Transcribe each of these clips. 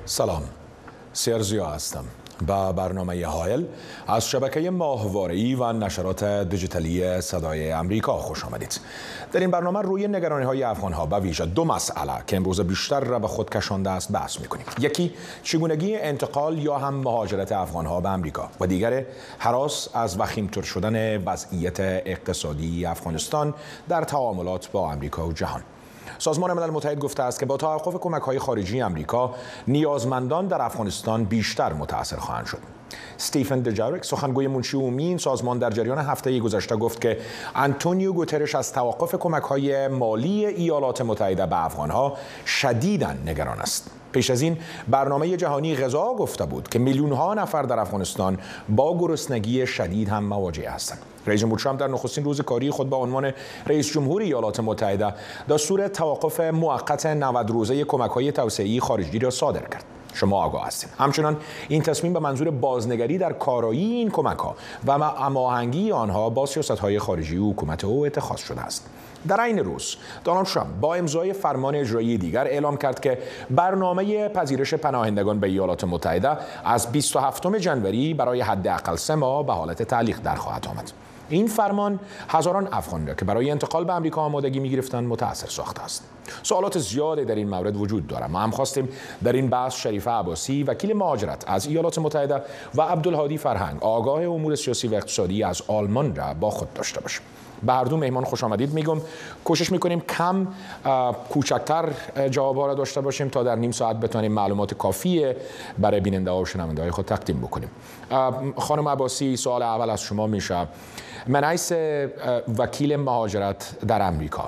سلام، سرزیا هستم. با برنامه هایل از شبکه ماهواره‌ای و نشرات دیجیتالی صدای امریکا خوش آمدید. در این برنامه روی نگرانی‌های افغان‌ها به ویژه دو مسئله که امروز بیشتر را به خود کشانده است بحث می‌کنیم. یکی چگونگی انتقال یا هم مهاجرت افغان‌ها به امریکا و دیگر هراس از وخیم‌تر شدن وضعیت اقتصادی افغانستان در تعاملات با امریکا و جهان. سازمان ملل متحد گفته است که با توقف کمک‌های خارجی امریکا نیازمندان در افغانستان بیشتر متاثر خواهند شد. استیفن دوجاریک سخنگوی منشی عمومی این سازمان در جریان هفته گذشته گفت که آنتونیو گوترش از توقف کمک‌های مالی ایالات متحده به افغان‌ها شدیداً نگران است. پیش از این برنامه جهانی غذا گفته بود که میلیون‌ها نفر در افغانستان با گرسنگی شدید هم مواجه هستند. رئیس جمهور ترامپ در نخستین روز کاری خود به عنوان رئیس جمهور ایالات متحده دستور توقف موقت 90 روزه کمک‌های توسعه‌ای خارجی را صادر کرد. شما آگاه هستید. همچنان این تصمیم به منظور بازنگری در کارایی این کمک‌ها و هماهنگی آنها با سیاست‌های خارجی حکومت او اتخاذ شده است. در این روز دونالد ترامپ با امضای فرمان اجرایی دیگر اعلام کرد که برنامه پذیرش پناهندگان به ایالات متحده از 27 ژانویه برای حداقل 3 ماه به حالت تعلیق در خواهد آمد. این فرمان هزاران افغان را که برای انتقال به آمریکا آمادگی می‌گرفتند متأثر ساخته است. سوالات زیادی در این مورد وجود دارد. ما هم خواستیم در این بحث شریفه عباسی وکیل مهاجرت از ایالات متحده و عبدالهادی فرهنگ آگاه امور سیاسی و اقتصادی از آلمان را با خود داشته باشیم. به هر دو مهمان خوش آمدید میگم. کوشش میکنیم کم کوچکتر جواب‌ها را داشته باشیم تا در نیم ساعت بتونیم معلومات کافی برای بیننده ها و شنونده های خود تقدیم بکنیم. خانم عباسی، سوال اول از شما میشه من حیث وکیل مهاجرت در امریکا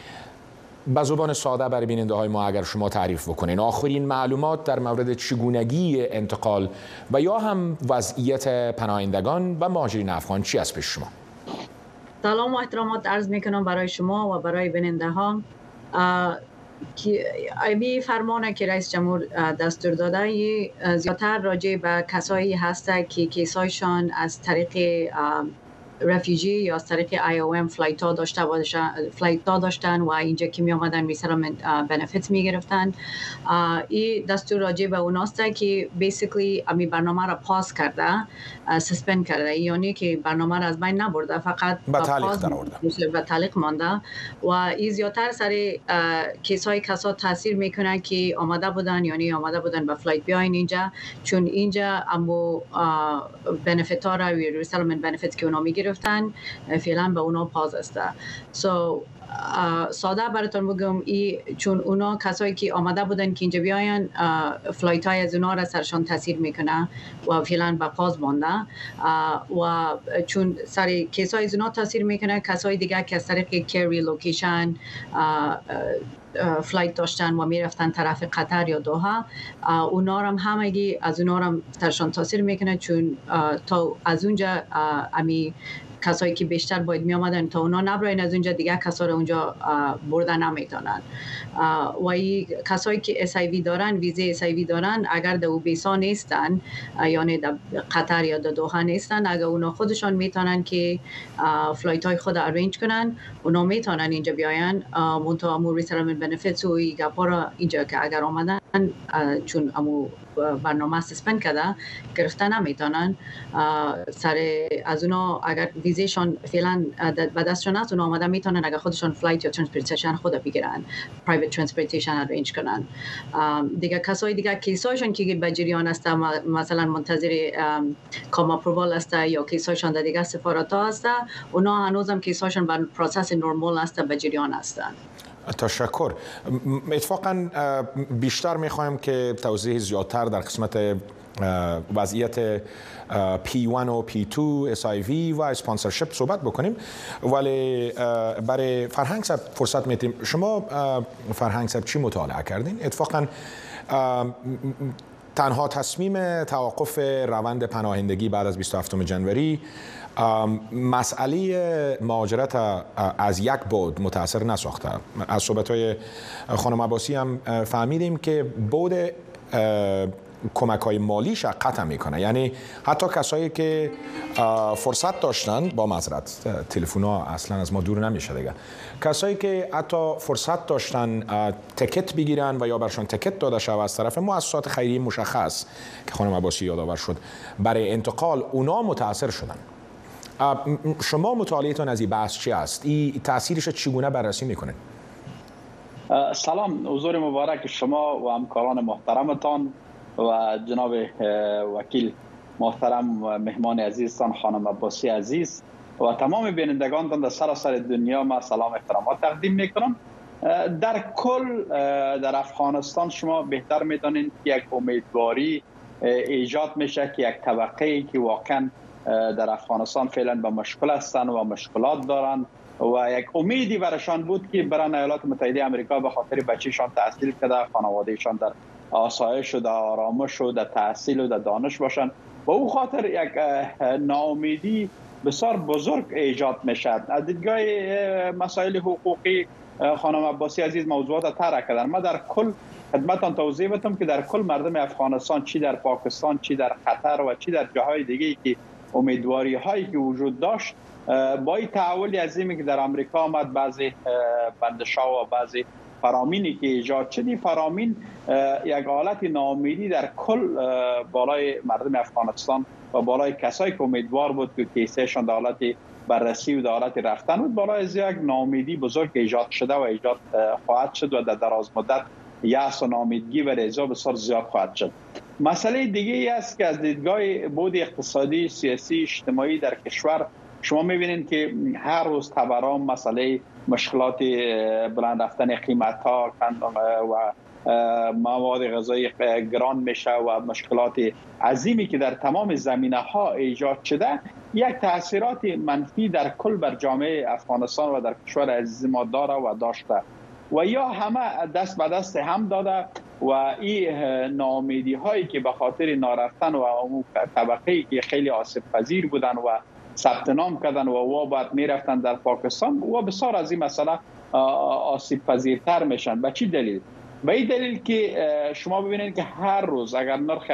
به زبان ساده برای بیننده های ما اگر شما تعریف بکنین آخرین معلومات در مورد چگونگی انتقال و یا هم وضعیت پناهندگان و مهاجرین افغان چی است پیش شما؟ سلام و احترامات عرض میکنم برای شما و برای بیننده ها. این فرمانه که رئیس جمهور دستور داده زیادتر راجع به کسایی هسته که کیسایشان از طریق رفیجی یا از طریق IOM فلایت ها داشتن و اینجا که می آمدن میسرم بنفیت می گرفتن. این دستور راجع به اوناست که بیسیکلی امی برنامه را پاس کرده، سسپند کرده، یعنی که برنامه را از بین نبرده، فقط به تعلیق مانده و این زیادتر سر کیسای کسا تاثیر میکنه که آماده بودن، یعنی آماده بودن به فلایت بیاین اینجا، چون اینجا امو بنفیت ها را ریسلمنت بنفیت که اونا میگیرن فعلا به اونا پاز است. ساده براتون بگم چون اونا کسایی که آماده بودن که اینجا بیاین فلایت های از اونا را سرشان تاثیر میکنه و فعلا به پاز مانده و چون سر کیسای از اونا تاثیر میکنه کسای دیگه که از طریق کری لوکیشن فلایت داشتن و میرفتن طرف قطر یا دوحه اونا هم همگی از اونا هم ترشان تاثیر میکنه چون تا از اونجا امی کسایی که بیشتر باید می آمدن تا اونا نبراین از اونجا دیگه کسا رو اونجا بردن نمیتونن و این کسایی که SIV دارن ویزه SIV دارن اگر در اوبیسا نیستن یعنی در قطر یا در دوحه نیستن اگر اونا خودشان میتونن که فلایت های خود ارینج کنن اونا میتونن اینجا بیاین منطقه امور ریسلمنت بنفیتس و این گپا را اینجا که اگر آمدن چون امو برنامه سسپند کرده گرفتن نمیتونن سر از اونا اگر ویزیشون فعلا به دستشون هست اونا آمده میتونن اگر خودشون فلایت یا ترانسپورتیشن خود بگیرن پرایوت ترانسپورتیشن ارینج کنن. دیگه کسای دیگه کیساشون که به جریان است مثلا منتظر کام اپرووال است یا کیساشون در دیگه سفارت ها است اونا هنوزم کیساشون به پروسس نرمال است به جریان هستند. تشکر. اتفاقا بیشتر میخوایم که توضیح زیادتر در قسمت وضعیت P1 و P2 SIV و اسپانسرشپ صحبت بکنیم ولی برای فرهنگ صاحب فرصت میتیم. شما فرهنگ صاحب چی مطالعه کردین؟ اتفاقا تنها تصمیم توقف روند پناهندگی بعد از 27 ژانویه مسئله مهاجرت از یک بعد متأثر نساخته. از صحبت‌های خانم عباسی هم فهمیدیم که بعد کمک‌های مالیش قطع میکنه. یعنی حتی کسایی که فرصت داشتن، با معذرت تلفن‌ها اصلا از ما دور نمیشه دیگه، کسایی که حتی فرصت داشتن تکت بگیرن و یا برشان تکت داده شود از طرف مؤسسات خیریه مشخص که خانم عباسی یادآور شد برای انتقال، اونا متاثر شدن. شما مطالعه‌تان از این بحث چی است؟ این تاثیرش چگونه بررسی میکنید؟ سلام، حضور مبارک شما و همکاران محترمتان و جناب وکیل محترم مهمان عزیزتان خانم عباسی عزیز و تمام بینندگان در سراسر دنیا ما سلام احترامات تقدیم میکنم. در کل در افغانستان شما بهتر میدانید که یک امیدواری ایجاد میشه که یک طبقه که واقعا در افغانستان فعلا به مشکل هستند و مشکلات دارند و یک امیدی برشان بود که برای ایالات متحده آمریکا به خاطر بچه‌شان تحصیل کرده، خانوادهشان در آسایش و در آرامش و در تحصیل و در دانش باشند و او خاطر یک ناامیدی بسیار بزرگ ایجاد میشد. از دیدگاه مسائل حقوقی خانم عباسی عزیز موضوعات طرح کردن. ما در کل خدمتتان توضیح بدم که در کل مردم افغانستان، چی در پاکستان، چی در قطر و چی در جاهای دیگه که امیدواری هایی که وجود داشت، با این تحولی عظیمی که در آمریکا آمد، بعضی بندش‌ها و بعضی فرامینی که ایجاد شد، فرامین یک حالت ناامیدی در کل بالای مردم افغانستان و بالای کسایی که امیدوار بود که کیسهشان در حالت بررسی و در حالت رفتن بود، بالای از یک ناامیدی بزرگ ایجاد شده و ایجاد خواهد شد و در دراز مدت یأس و ناامیدگی و رضا بسیار زیاد خواهد شد. مسئله دیگه ای است که از دیدگاه بود اقتصادی، سیاسی، اجتماعی در کشور شما می‌بینید که هر روز تورم، مسئله مشکلات بلند رفتن قیمت‌ها و مواد غذایی گران میشه و مشکلات عظیمی که در تمام زمینه‌ها ایجاد شده، یک تاثیرات منفی در کل بر جامعه افغانستان و در کشور عزیز ما داره و داشته و یا همه دست به دست هم داده و این ناامیدی هایی که به خاطر نارفتن و طبقه‌ای که خیلی آسیب پذیر بودن و ثبت نام کردن و بعد میرفتن در پاکستان و بسیار از این مسئله آسیب پذیرتر میشن. به چی دلیل؟ به این دلیل که شما ببینید که هر روز اگر نرخ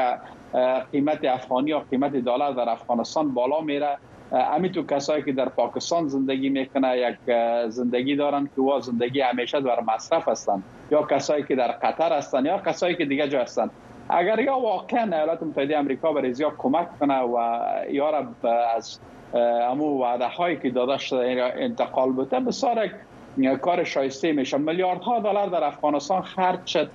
قیمت افغانی یا قیمت دلار در افغانستان بالا میره، همینطور کسایی که در پاکستان زندگی میکنه یک زندگی دارن که و زندگی همیشه در مصرف هستن، یا کسایی که در قطر هستن یا کسایی که دیگه جا هستن، اگر یا واقعا ایالات متحده آمریکا به رضا کمک کنه و یا رب از امو وعده هایی که داده شده انتقال بده، بسیار کار شایسته میشه. میلیاردها دلار در افغانستان خرج شد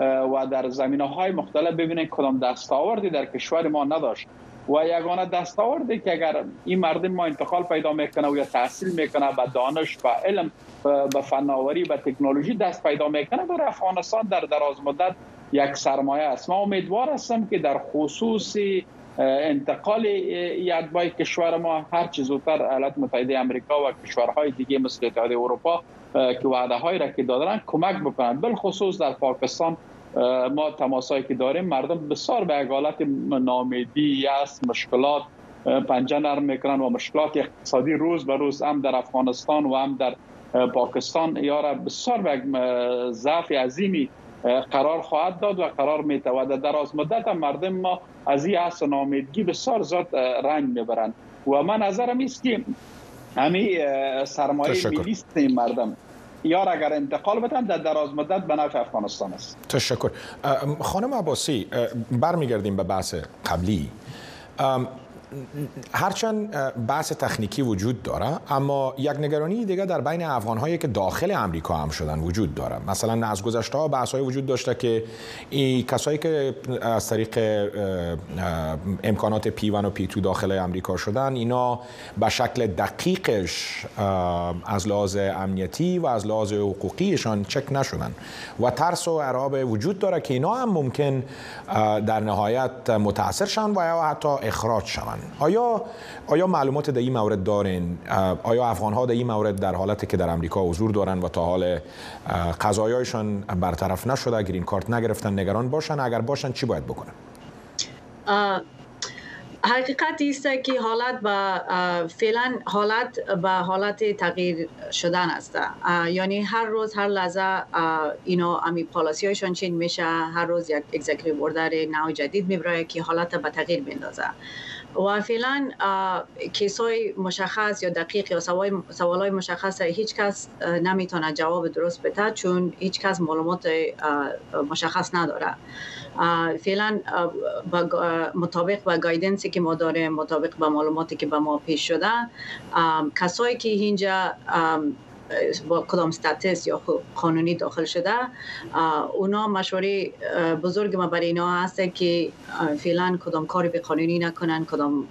و در زمینه‌های مختلف ببینید کدام دستاوردی در کشور ما نداشت و یگانه دستاوردی که اگر این مردم ما انتقال پیدا میکنه و یا تحصیل میکنه به دانش و علم، به فناوری و تکنولوژی دست پیدا میکنه، برای افغانستان در دراز مدت یک سرمایه است. ما امیدوار هستم که در خصوص انتقال اتباع کشور ما هر چه زودتر ایالات متحده آمریکا و کشورهای دیگه مثل اتحادیه اروپا که وعده هایی را که دادن کمک بکنند. بالخصوص در پاکستان ما تماسایی که داریم، مردم بسیار به حالت ناامیدی است، مشکلات پنجه نرم میکنن و مشکلات اقتصادی روز به روز هم در افغانستان و هم در پاکستان یارا بسیار به ضعف عظیمی قرار خواهد داد و قرار میتواند. در دراز مدت مردم ما از این حس و ناامیدگی بسیار زیاد رنج میبرند و من نظرم است که همین سرمایه ملیست مردم یار اگر انتقال بدن در دراز مدت به نفع افغانستان است. تشکر. خانم عباسی، برمیگردیم به بحث قبلی. هرچند بحث تکنیکی وجود داره، اما یک نگرانی دیگه در بین افغان‌هایی که داخل امریکا هم شدن وجود داره. مثلا از گذشته بحث‌های وجود داشته که این کسایی که از طریق امکانات P1 و P2 داخل امریکا شدن، اینا به شکل دقیقش از لحاظ امنیتی و از لحاظ حقوقیشان چک نشدن و ترس و اعراب وجود داره که اینا هم ممکن در نهایت متاثر شن و یا حتی اخراج شون. آیا معلومات در این مورد دارین؟ آیا افغان‌ها در این مورد در حالتی که در امریکا حضور دارن و تا حال قضایایشان برطرف نشده، گرین کارت نگرفتن، نگران باشن؟ اگر باشن چی باید بکنن؟ حقیقت است که حالت فعلا حالت به حالت تغییر شدن است. یعنی هر روز هر لحظه اینا امی پالیسی هایشان چین میشه، هر روز یک اگزیکیتیو اوردر نو جدید میبره که حالت به تغییر میندازه و فعلا کیسای مشخص یا دقیق یا سوالای مشخص هیچ کس نمیتونه جواب درست بده، چون هیچ کس معلومات مشخص نداره. فعلا مطابق با گایدنسی که ما داریم، مطابق با معلوماتی که به ما پیش شده، کسایی که اینجا با کدام استاتس یا قانونی داخل شده، اونا مشوره بزرگ ما برای اینا هست که فعلا کدام کاری به قانونی نکنن، کدام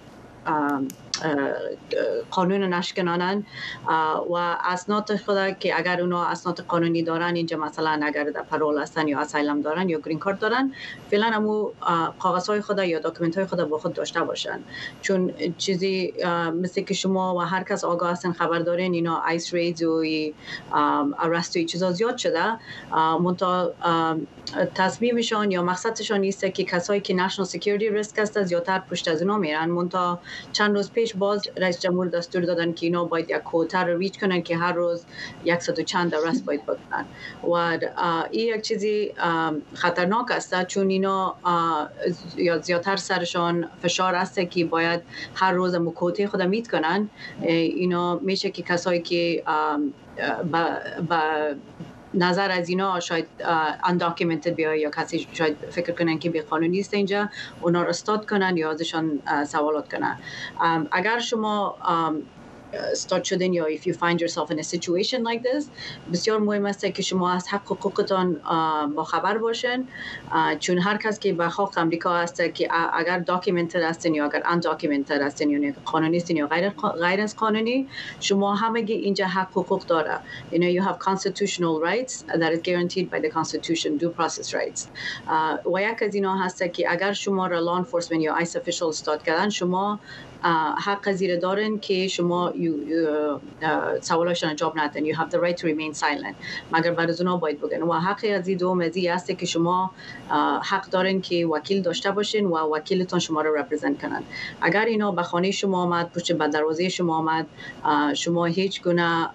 قانون نشکنانن و اسناد خود که اگر اونا اسناد قانونی دارن، اینجا مثلا اگر در پرول هستن یا اسایلم دارن یا گرین کارت دارن، فعلا همو کاغذهای خود یا داکیومنت های خود با خود داشته باشن. چون چیزی مثل که شما و هر کس آگاه هستن، خبر دارین، اینا آیس ریدز و ارست و چیزا زیاد شده. منتها تصمیمشان یا مقصدشان نیست که کسایی که نشنال سکیوریتی ریسک هست زیادتر پشت از اونا میرن. منتها چند روز پیش باز رئیس جمهور دستور دادن که اینا باید یک کوتا رو ریچ کنن که هر روز 100 و چند ارست باید بکنن و این یک چیزی خطرناک است، چون اینا یا زیادتر سرشان فشار است که باید هر روز کوته خود میت کنن. اینا میشه که کسایی که نظر از اینا شاید انداکیومنتد بیای یا کسی شاید فکر کنن که بی‌قانونی است اینجا، اونا رو استاد کنن یا ازشان سوالات کنن. اگر شما استارت شدین یا if you find yourself in a situation like this، بسیار مهم است که شما از حق حقوقتان با خبر باشین، چون هر کس که به حق امریکا هست که اگر داکیومنتد هستین یا اگر انداکیومنتد هستین، یعنی قانونی هستین یا غیر از قانونی، شما همگی اینجا حق حقوق داره. You have constitutional rights that is guaranteed by the constitution, due process rights. و یک از اینا هست که اگر شما را law enforcement یا ICE official استاد کردن، شما حق زیر دارن که شما سوالاشون جواب ندن. You have the right to remain silent. مگر بعد از اونا باید بگن. و حق از این دو مزی هست که شما حق دارن که وکیل داشته باشین و وکیلتون شما رو رپرزنت کنن. اگر اینا به خانه شما آمد، پشت به دروازه شما آمد، شما هیچ گونه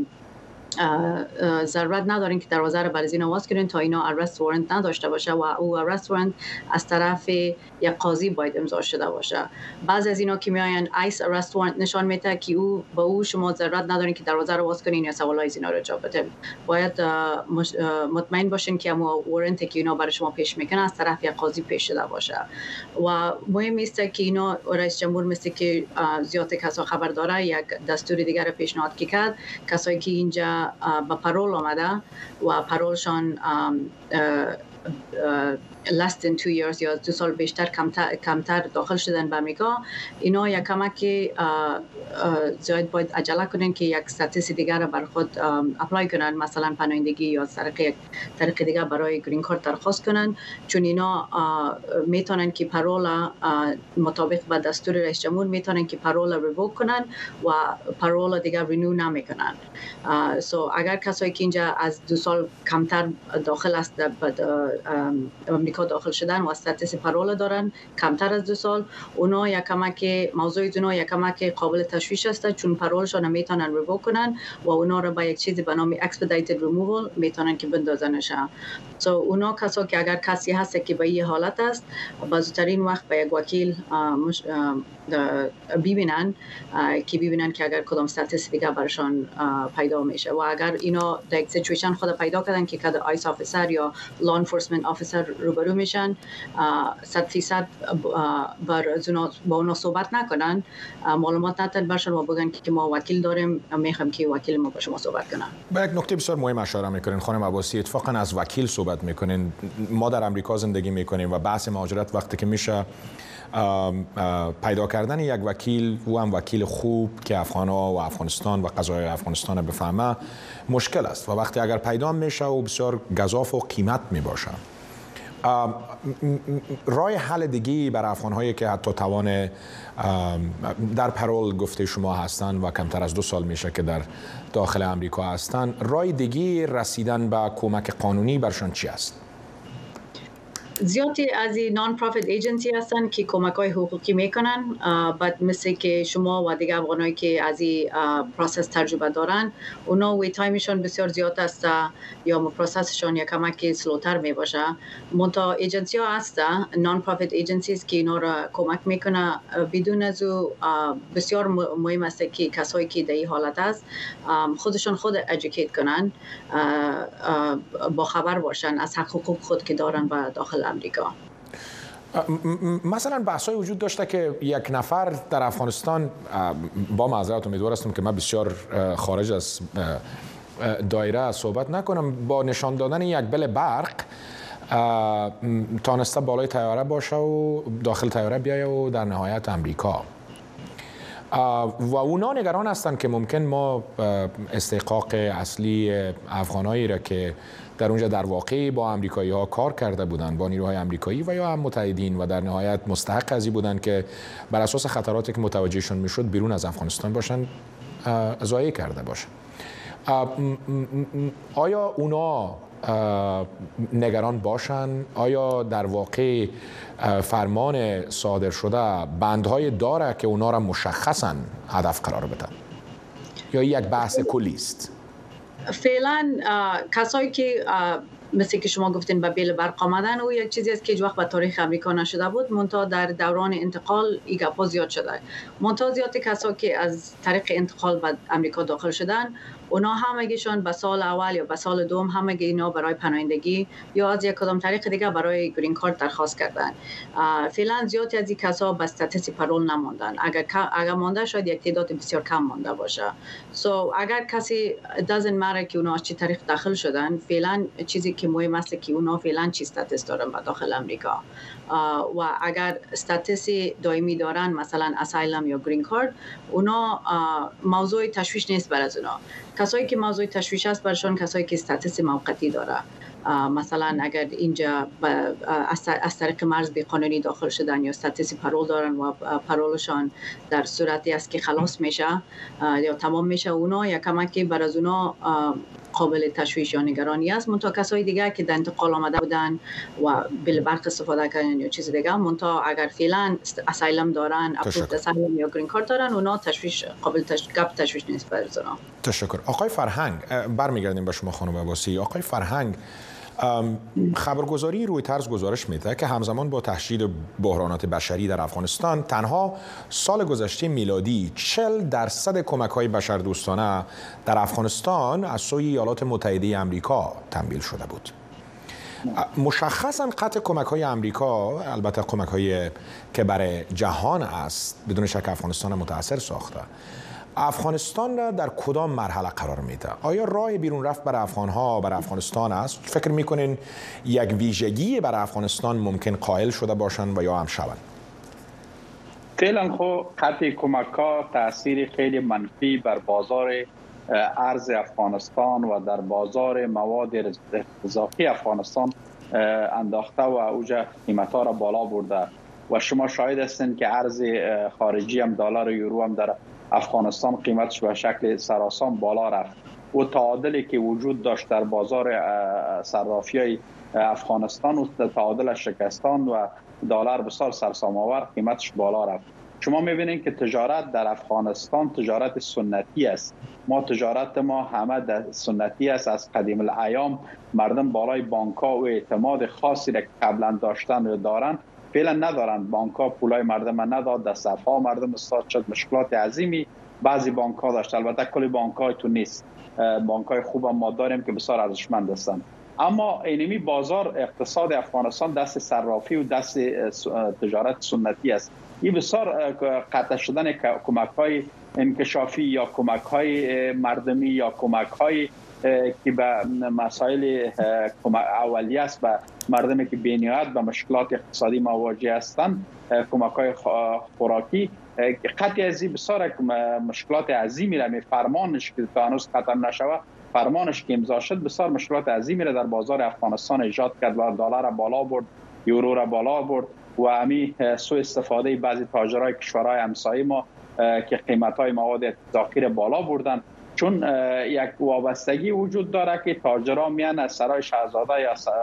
ضرورت ندارین که دروازه رو برای اینا واز کنین تا اینا ارست وارنت نداشته باشه و او ارست وارنت از طرف یک قاضی باید امضا شده باشه. بعضی از اینا که میاین آیس ارست وارنت نشان میده که او با او شما ضرورت ندارین که دروازه رو واز کنین یا سوالای اینا رو جواب بدین. باید مطمئن باشین که اما وارنت که اینا برای شما پیش میکنه از طرف یک قاضی پیش شده باشه. و مهم است که اینا رئیس جمهور مثل که زیاد کسا خبر داره، یک دستور دیگر پیشنهاد کرد، کسایی که اینجا با پرول آمده و پرولشان less than 2 years یا 2 سال بیشتر کمتر داخل شدن به امریکا، اینا یک کمک زیاد باید عجله کنن که یک استاتس دیگر بر خود اپلای کنن، مثلا پناهندگی یا طریق دیگر برای گرین کارت درخواست کنن، چون اینا میتونن که پرول مطابق با دستور رئیس جمهور میتونن که پرول ریووک کنن و پرول دیگر رینیو نمیکنن. اگر کسایی که اینجا از 2 سال کمتر داخل است امریکا داخل شدن و استاتس پرول دارن کمتر از 2 سال، اونا یک کمک موضوع اونا یک کمک قابل تشویش است، چون پرولشون میتونن ریووک کنن و اونا رو با یک چیزی به نام expedited removal میتونن که بندازنشن. اونا کسایی که اگر کسی هست که به این حالت است، با زودترین وقت به یک وکیل ببینن که اگر کدام استاتس دیگه برشان پیدا میشه و اگر اینا در یک سیچویشن خود پیدا کردن که کد آیس آفیسر یا لا انفورسمنت آفیسر روبرو میشن، 100% با اونا صحبت نکنن، معلومات ندن برشان و بگن که ما وکیل داریم، میخوام که وکیل ما با شما صحبت کنن. با یک نکته بسیار مهم اشاره میکنین خانم عباسی، اتفاقا از وکیل صحبت میکنین. ما در امریکا زندگی میکنیم و بحث مهاجرت وقتی که میشه پیدا کردن یک وکیل و هم وکیل خوب که افغان‌ها و افغانستان و قضایای افغانستان بفهمه مشکل است و وقتی اگر پیدا میشه و بسیار گزاف و قیمت میباشه. راه حل دیگی برای افغان‌هایی که حتی توان در پرول گفته شما هستند و کمتر از 2 سال میشه که در داخل امریکا هستند، راه دیگی رسیدن به کمک قانونی برشان چی است؟ زیادی از این نان پروفیت ایجنسی هستن که کمک‌های حقوقی میکنن. بعد مثل که شما و دیگه افغانایی که از این پروسس تجربه دارن، اونا وی تایمشون بسیار زیاد است یا پروسسشون یا کمکی سلوتر می باشه. منتها ایجنسی ها هست، نان پروفیت ایجنسیز که اینا را کمک میکنه. بدون از او بسیار مهم است که کسایی که در این حالت است خودشون خود ادوکییت کنن، با خبر باشن از حقوق خود که دارن به داخل امریکا. مثلا بحث‌های وجود داشته که یک نفر در افغانستان، با معذرت امیدوار هستم که من بسیار خارج از دایره صحبت نکنم، با نشان دادن یک بل برق تانسته بالای طیاره باشه و داخل طیاره بیایه و در نهایت امریکا. و اونا نگران هستند که ممکن ما استحقاق اصلی افغانایی را که در اونجا در واقع با امریکایی ها کار کرده بودند، با نیروهای امریکایی و یا هم متحدین، و در نهایت مستحق ازی بودند که بر اساس خطراتی که متوجهشون میشد بیرون از افغانستان باشن، ضایع کرده باشن. آیا اونا نگران باشن؟ آیا در واقع فرمان صادر شده بندهای داره که اونا را مشخصا هدف قرار بدن یا یک بحث کلی است؟ فعلا کسایی که مثل که شما گفتین به بیل برق آمدن، او یک چیزی است که هیچ وقت به تاریخ امریکا نشده بود، منتها در دوران انتقال این گپ‌ها زیاد شده. منتها زیاد کسایی که از طریق انتقال به امریکا داخل شدن، اونا همگیشون به سال اول یا به سال دوم همگی اینا برای پناهندگی یا از یک کدام طریق دیگه برای گرین کارت درخواست کردن. فعلا زیادی از این کسا به استاتس پرول نموندن. اگر مانده شاید یک تعداد بسیار کم مانده باشه. اگر کسی doesn't matter که اونا از چه طریق داخل شدن، فعلا چیزی که مهم است که اونا فعلا چی استاتس دارن به داخل امریکا. و اگر استاتس دائمی دارن، مثلا اسایلم یا گرین کارت، اونا موضوع تشویش نیست برای اونا. کسایی که موضوع تشویش است برشون کسایی که استاتس موقتی داره. مثلا اگر اینجا از طریق مرز بی قانونی داخل شدن یا استاتس پرول دارن و پرولشان در صورتی است که خلاص میشه یا تمام میشه، اونا یا کمکی بر از اونا قابل تشویش یا نگرانی است. منتها کسای دیگه که در انتقال آمده بودن و بل برق استفاده کردن یا چیز دیگه، منتها اگر فعلا اسایلم دارن، اپروفد اسایلم یا گرین کارت دارن، اونا تشویش قابل تشویش نیست برای اونا. تشکر. آقای فرهنگ، برمیگردیم به شما خانم عباسی. آقای فرهنگ، خبرگزاری رویترز گزارش میده که همزمان با تشدید بحرانات بشری در افغانستان، تنها سال گذشته میلادی 40% کمک‌های بشردوستانه در افغانستان از سوی ایالات متحده آمریکا تمویل شده بود. مشخصاً قطع کمک‌های آمریکا، البته کمک‌های که برای جهان است، بدون شک افغانستان متاثر ساخته. افغانستان را در کدام مرحله قرار میده؟ آیا راه بیرون رفت برای افغانها برای افغانستان است؟ فکر میکنین یک ویژگی برای افغانستان ممکن قائل شده باشند و یا هم شوند؟ فعلا خب قطع کمک‌ها تأثیر خیلی منفی بر بازار ارز افغانستان و در بازار مواد غذایی افغانستان انداخته و اوجه قیمت‌ها را بالا برده و شما شاهد هستید که ارز خارجی هم دلار و یورو هم در افغانستان قیمتش به شکل سراسام بالا رفت. و تعادلی که وجود داشت در بازار صرافی افغانستان و تعادلش شکستان و دلار بسیار سرسام آور قیمتش بالا رفت. شما می‌بینید که تجارت در افغانستان تجارت سنتی است. تجارت ما همه در سنتی است. از قدیم الایام مردم بالای بانک‌ها و اعتماد خاصی را که قبلا داشتن و دارن فعلا ندارن. بانک‌ها پولای مردم نداد، در صفا مردم استاد شد، مشکلات عظیمی بعضی بانک‌ها داشت. البته کلی بانک‌های تو نیست، بانک‌های خوب هم ما داریم که بسیار ارزشمند هستند. اما اینمی بازار اقتصاد افغانستان دست صرافی و دست تجارت سنتی است. این بسیار قطع شدن کمک‌های انکشافی یا کمک‌های مردمی یا کمک‌های که به مسائل اولیه است به مردمی که بی‌نیاز به مشکلات اقتصادی مواجه هستند، کمک‌های خوراکی قطعی از این بسیار مشکلات عظیمی را فرمانش که تا هنوز ختم نشود، فرمانش که امضا شد بسیار مشکلات عظیمی را در بازار افغانستان ایجاد کرد و دلار را بالا برد، یورو را بالا برد و همین سوء استفاده بعضی تاجرای کشورهای همسایه ما که قیمت‌های مواد ذخیره بالا بردن. چون یک وابستگی وجود داره که تاجرها میان از سرای شاهزاده یا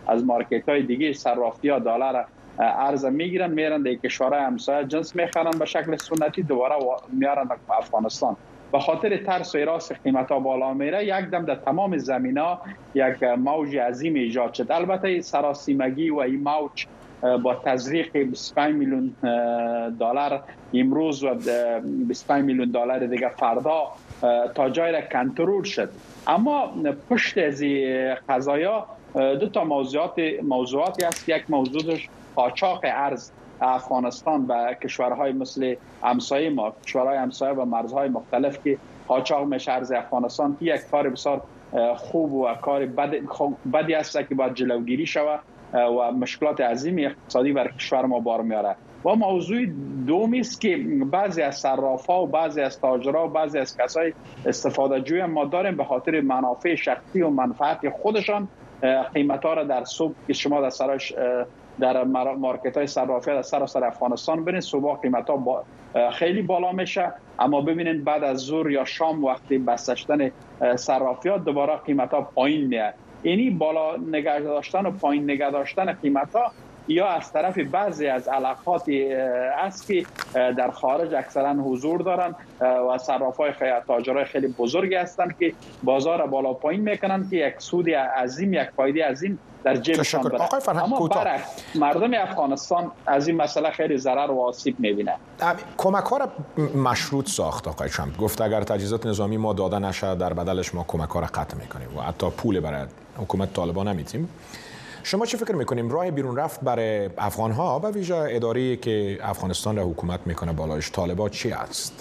از مارکت های دیگه صرافی ها دلار ارز میگیرن میرن در کشورهای همسایه جنس میخرن به شکل سنتی دوباره میارن افغانستان. به خاطر ترس و هراس قیمت ها بالا میره یک دم در تمام زمینا یک موج عظیم ایجاد شد. البته سراسیمگی و این موج با تزریق 25 میلیون دلار امروز و 25 میلیون دلار دیگه فردا تا جای را کنترل شد. اما پشت از قضایا دو تا موضوعاتی است. یک موضوعش قاچاق ارز افغانستان و کشورهای مثل همسایه ما، کشورهای همسایه و مرزهای مختلف که قاچاق میشه ارز افغانستان، که یک کار بسیار خوب و کار بدی است که باید جلوگیری شود و مشکلات عظیمی اقتصادی بر کشور ما بار میاره. و موضوع دومی است که بعضی از صرافا و بعضی از تاجرها و بعضی از کسای استفاده جوی ما داریم به خاطر منافع شخصی و منفعت خودشان قیمت ها را در صبح که شما در سراش در مارکت های صرافی در سراسر افغانستان ببینید صبح قیمت ها خیلی بالا میشه، اما ببینید بعد از ظهر یا شام وقتی بسته شدن صرافیات دوباره قیمت ها پایین میاد. اینی بالا نگه داشتن و پایین نگه داشتن قیمت ها یا از طرف بعضی از علاقاتی است که در خارج اکثرا حضور دارن و صرافای تاجرای خیلی بزرگی هستند که بازار بالا پایین میکنن که یک سود عظیم، یک فایده عظیم در جیبشان داره. اما برعکس مردم افغانستان از این مسئله خیلی ضرر و آسیب میبینه. کمک ها را مشروط ساخت آقای ترامپ، گفت اگر تجهیزات نظامی ما داده نشه در بدلش ما کمک ها را قطع میکنیم و حتی پول برای حکومت طالبان نمیتیم. شما چه فکر میکنیم راه بیرون رفت برای افغان ها به ویژه اداره‌ای که افغانستان را حکومت میکنه بالایش طالبان چی است؟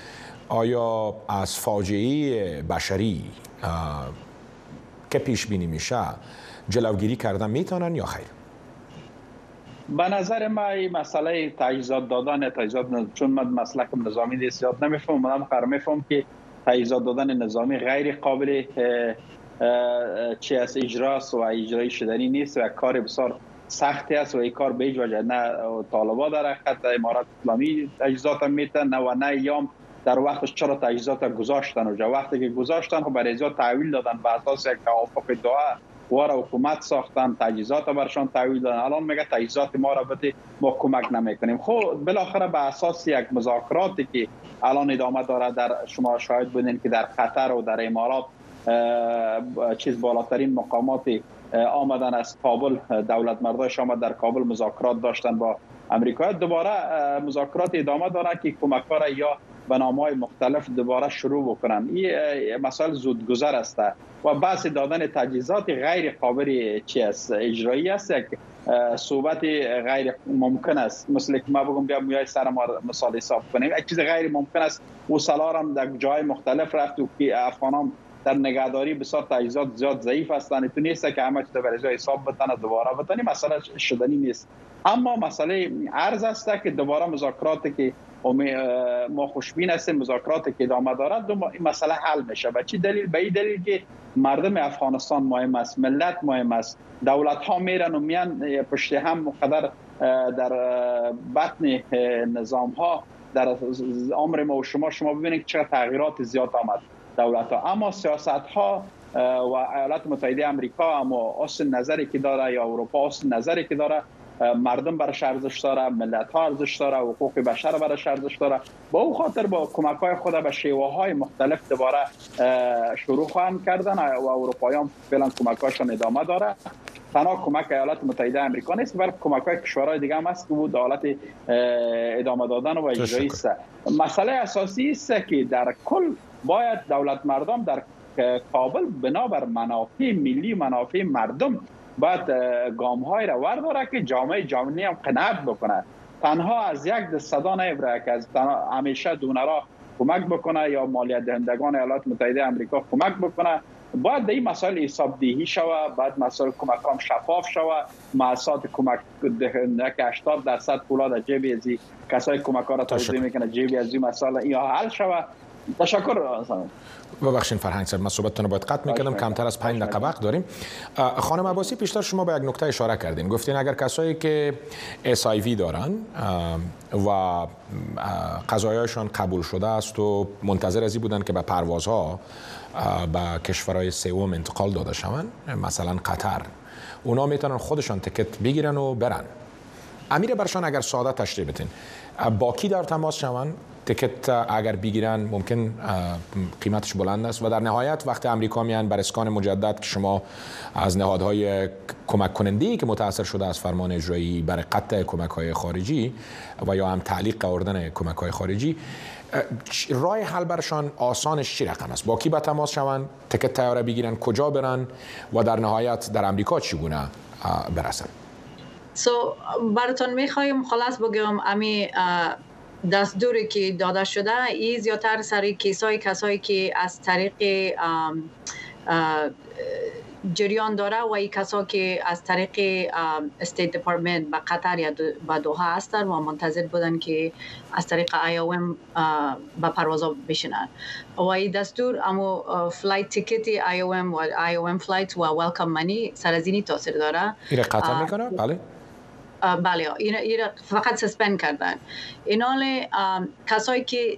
آیا از فاجعه بشری که پیش بینی میشه جلوگیری کردن میتونن یا خیر؟ به نظر ما این مسئله تجهیزات دادن چون من مسلکم نظامی نیست زیاد نمیفهمم، منم قرار میفهمم که تجهیزات دادن نظامی غیر قابل چی از اجراست و اجرایی شدنی نیست و کار بسیار سختی است و این کار به هیچ وجه نه طالبا در خط امارات اسلامی تجهیزات میتن نه و نه یام در وقتش چرا تجهیزات گذاشتن و وقتی که گذاشتن خب برای زیاد تحویل دادن به اساس یک توافق دعا واره حکومت ساختن تجهیزات برشان تحویل دادن. الان میگه تجهیزات ما را بده ما کمک نمیکنیم. خب بالاخره به اساس یک مذاکراتی که الان ادامه داره در شما شاهد بودین که در قطر و در امارات بالاترین مقامات آمدن از کابل، دولت مرداش آمد در کابل مذاکرات داشتن با امریکا. دوباره مذاکرات ادامه دارن که کمک ها را یا به نام‌های مختلف دوباره شروع بکنن. این مسائل زودگذر است و بحث دادن تجهیزات غیر قابل اجرایی است. یک صحبت غیر ممکن است، مثل که ما بگم بیا میای سر ما مثال حساب کنیم، یک چیز غیر ممکن است. او سالارم در جای مختلف رفت و که افغانان در نگهداری بسیار تجهیزات زیاد ضعیف هستند، تو نیست که همه چیز برای حساب بتونه دوباره بتونی، مسئله شدنی نیست. اما مسئله ارز است که دوباره مذاکراتی که ما خوشبین هستیم، مذاکراتی که ادامه دارد این مسئله حل میشه. به چه دلیل؟ به این دلیل که مردم افغانستان مهم است، ملت مهم است، دولت ها میرن و میان پشت هم مقدر در بطن نظام ها در عمر ما و شما ببینید چه تغییرات زیاد آمد دولت ها. اما سیاست ها و ایالات متحده آمریکا اما اصل نظری که داره یا اروپا اصل نظری که داره، مردم برش ارزش داره، ملت ها ارزش داره، حقوق بشر برش ارزش داره. با او خاطر با کمک های خود به شیوه های مختلف دوباره شروع خواهند کردن و اروپاییان فعلا کمک هاشون ادامه داره. تنها کمک ایالات متحده آمریکا نیست بلکه کمک های کشورهای دیگه هم است که بود حالت ادامه دادن و اجرایی است. مسئله اساسی است که در کل باید دولت مردم در کابل بنابر منافع ملی، منافع مردم باید گام‌های را ورداره که جامعه جهانی هم قناعت بکنه. تنها از یک صدا نمیبره که از همیشه دونرها کمک بکنه یا مالیات دهندگان ایالات متحده آمریکا کمک بکنه. باید در این مسائل حساب دهی شوه، باید مسائل کمک هم شفاف شوه، مؤسسات کمک دهنده که 80% پولا در جیب ازی کسای کمک ها را توزیع میکنه جیب ازی مسائل یا حل شوه. تشکر. ببخشید فرهنگ صاحب، من صحبتتون رو باید قطع می‌کردم، کمتر از 5 دقیقه وقت داریم. خانم عباسی پیشتر شما به یک نکته اشاره کردین، گفتین اگر کسایی که SIV دارن و قضایاشون قبول شده است و منتظر ازی بودن که به پروازها به کشورهای سوم انتقال داده شوند، مثلا قطر، اونا میتونن خودشان تیکت بگیرن و برن. امیر برشان اگر ساده تشریح بتین با کی در تماس شوند؟ تیکت اگر بگیرن ممکن قیمتش بلند است و در نهایت وقتی امریکا میان بر اسکان مجدد که شما از نهادهای کمک کننده‌ای که متاثر شده از فرمان اجرایی برای قطع کمک‌های خارجی و یا هم تعلیق آوردن کمک‌های خارجی، راه حل برشان آسانش چی رقم است؟ با کی به تماس شوند؟ تیکت طیاره بگیرن، کجا برن و در نهایت در امریکا چگونه برسن؟ براتون میخوایم خلاص بگم امی دستوری که داده شده این زیادتر سر کسایی که از طریق جریان داره و این کسایی که از طریق استیت دپارتمنت به قطر یا به دوحه هستن و منتظر بودن که از طریق IOM به پروازا بشنن و این دستور اما فلایت تیکت IOM و IOM فلایت و ویلکام منی سر از اینی تاثیر داره. این قطر میکنه؟ بله. بله این فقط سسپند کردن. اینال کسایی که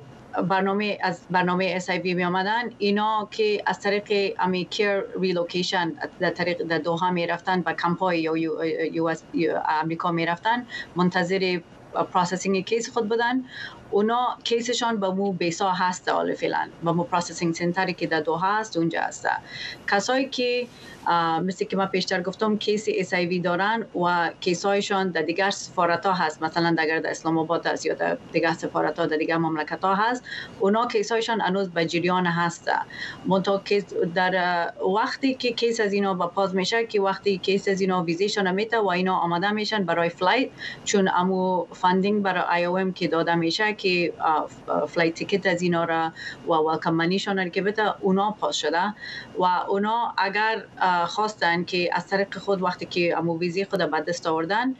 از برنامه SIV می آمدن، اینا که از طریق امی کیر ریلوکیشن در دوحه می رفتن و کمپای یا امریکا می رفتن منتظر پروسسینگ کیس خود بودن. اونا کیسشان به مو بیسا هست حالا فعلا و مو پروسسینگ سنتری که در دوحه هست اونجا هست. کسایی که مثل که من پیشتر گفتم کیس SIV دارن و کیسایشان در دیگر سفارت ها هست، مثلا در اسلام آباد هست یا در دیگر سفارت ها در دیگر مملکت ها هست، اونا کیسایشان هنوز به جریان هست. منتها در وقتی که کیس از اینا با پاز میشه که وقتی کیس از اینا ویزیشون میته و اینا آماده میشن برای فلایت، چون امو فاندینگ برای IOM که داده میشه که فلایت تیکت از اینا را و ویلکام منیشون که بده اونا پاس شده و اونا اگر خواستن که از طریق خود وقتی که امو ویزی خود به دست آوردن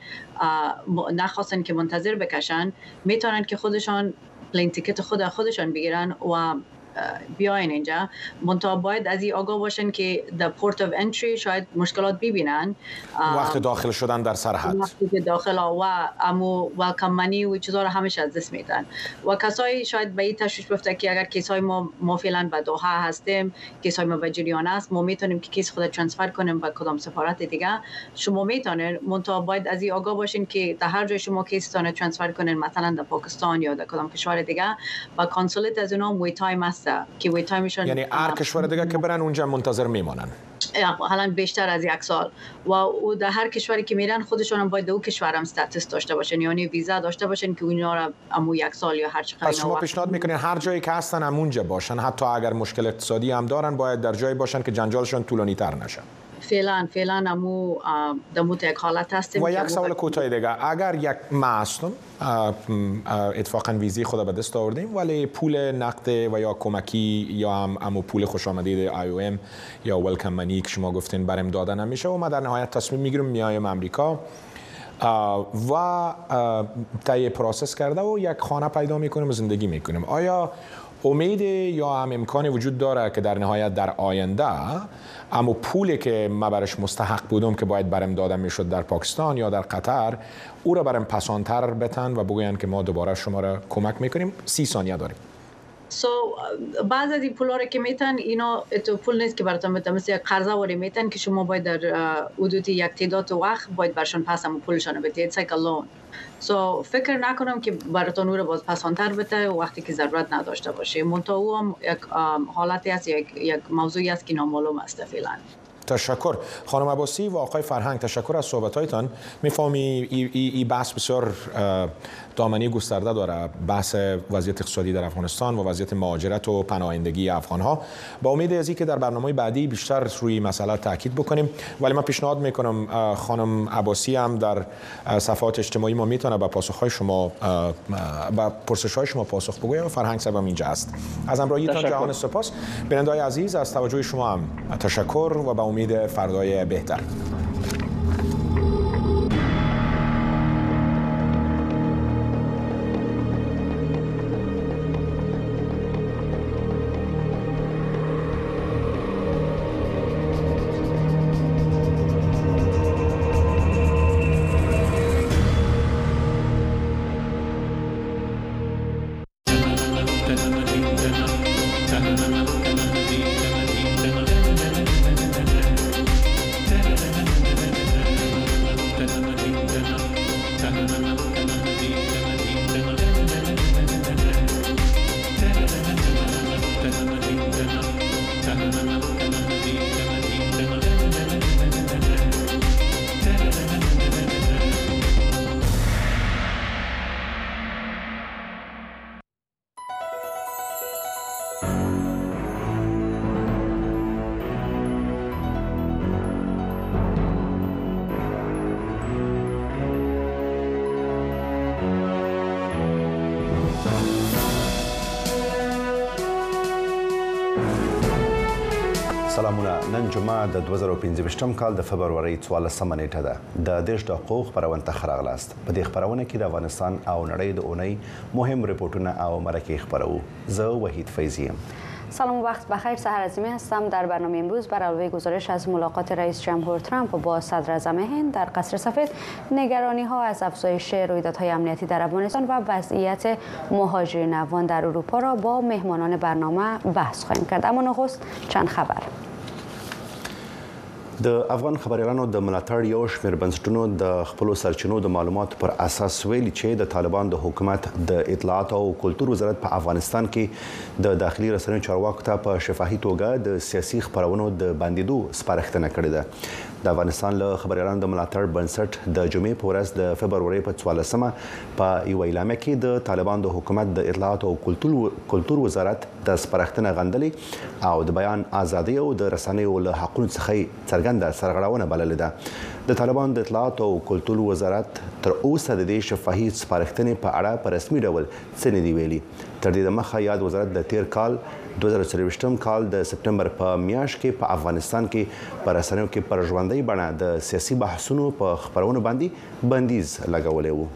نخواستن که منتظر بکشن، میتونن که خودشان پلین تیکت خودشان بگیرن و بیاین اینجا. منتها باید از این آگاه باشن که در پورت آف انتری شاید مشکلات ببینن وقت داخل شدن در سرحد، وقتی داخل و امو ویلکام منی و چیزا رو همش از دست میدن. و کسایی شاید به این تشویش بفته که اگر کیسای ما فعلا به دوحه هستیم، کیسای ما به جریان است، ما میتونیم که کیس خود ترانسفر کنیم به کدام سفارت دیگه. شما میتونین، منتها باید از این آگاه باشین که در هر جای شما کیستان ترانسفر کنین، مثلا در پاکستان یا در کدام کشور دیگه، با کنسولت از اونها ویت تایم است که ویت تایمشون، یعنی هر کشور دیگه که برن اونجا منتظر میمونن حالا بیشتر از یک سال و در هر کشوری که میرن خودشون هم باید در اون کشور هم استاتس داشته باشن، یعنی ویزا داشته باشن که اونا را امو یک سال یا هر چقدر. پس شما پیشنهاد میکنین هر جایی که هستن همونجا باشن، حتی اگر مشکل اقتصادی هم دارن باید در جایی باشن که جنجالشون طولانی تر نشه. فعلا امو دمو یک حالت هستیم. و یک سوال کوتاه دیگه، اگر یک معصوم اتفاقا ویزی خود به دست آوردیم ولی پول نقد و یا کمکی یا هم پول خوش آمدید IOM یا ویلکام منی که شما گفتین برام داده نمیشه و ما در نهایت تصمیم میگیریم میایم امریکا و طی پروسس کرده و یک خانه پیدا میکنیم و زندگی میکنیم، آیا امید یا هم امکانی وجود داره که در نهایت در آینده اما پولی که ما برش مستحق بودم که باید برم داده میشد در پاکستان یا در قطر او را برم پسانتر بتن و بگوین که ما دوباره شما را کمک میکنیم؟ 30 ثانیه داریم. بعض از این پولا رو که میتن، اینا تو پول نیست که براتون بدن، مثل یک قرضه وری میتن که شما باید در حدود یک تعداد وقت باید برشون پس هم پولشون رو بدید. It's like a loan. فکر نکنم که براتون او رو باز پسانتر بده وقتی که ضرورت نداشته باشه. منتها او هم یک حالتی است، یک موضوعی است که نامعلوم است فعلا. تشکر خانم عباسی و آقای فرهنگ، تشکر از صحبت‌هایتان. می‌فهمی این بحث بسیار دامنه گسترده داره، بحث وضعیت اقتصادی در افغانستان و وضعیت مهاجرت و پناهندگی افغان‌ها. با امید از اینکه در برنامه بعدی بیشتر روی مسئله تاکید بکنیم، ولی من پیشنهاد می‌کنم خانم عباسی هم در صفحات اجتماعی ما میتونه با پاسخ‌های شما با پرسش‌های شما پاسخ بگوید و فرهنگ صاحب اینجا است. از همراهیتان جهان سپاس. بیننده‌های عزیز از توجه شما هم تشکر و با امید فردای بهتر. سلامونه. نن جمعه د 2015 کال د فبرवरी 14 نیټه ده. د دیش د حقوق خبرونه ته راغلاست. په دې خبرونه کې د افغانستان او نړۍ د اونۍ مهم ریپورتونه او مرکه خبرو. زه وحید فیضی ام. سلام و وقت بخیر. سحر عظیمی هستم. در برنامه امروز بر علاوه گزارش از ملاقات رئیس جمهور ترامپ با صدر اعظم هند در قصر سفید، نگرانی ها از افزایش رویدادهای امنیتی در افغانستان و وضعیت مهاجرین افغان در اروپا را با مهمانان برنامه بحث خواهیم کرد. اما نخست چند خبر. د افغان خبريالانو د ملاتړ یو شمېر بنسټونو د خپل سرچینو د معلوماتو پر اساس ویلي چې د طالبان د حکومت د اطلاعات او کلتور وزارت په افغانستان کې د داخلي رسنیو چارواکو ته په شفاهي توګه د سیاسي خبرونو د بندیدو سپارښتنه کړې ده. د افغانستان له خبريالانو د ملاتړ بنسټ د جمعې په ورځ د فبرवरी په 14مه په یو اعلامیه کې د طالبان د حکومت د اطلاعات او کلتور وزارت د سپارښتنه غندلې او د بیان ازادي او د رسنیو له حقوقو څخه څرګنده سرغړونه بللې ده. د طالبان د اطلاعات او کلتور وزارت تر اوسه د دې شفاهي سپارښتنې په اړه په رسمي ډول څه نه دي ویلي. تر دې دمخه یاد وزارت د تیر کال 2023 کال د سپټمبر په میاشت کې په افغانستان کې په رسنیو کې پر ژوندۍ بڼه د سیاسي بحثونو په خبرونو باندې بندیز لګولی و.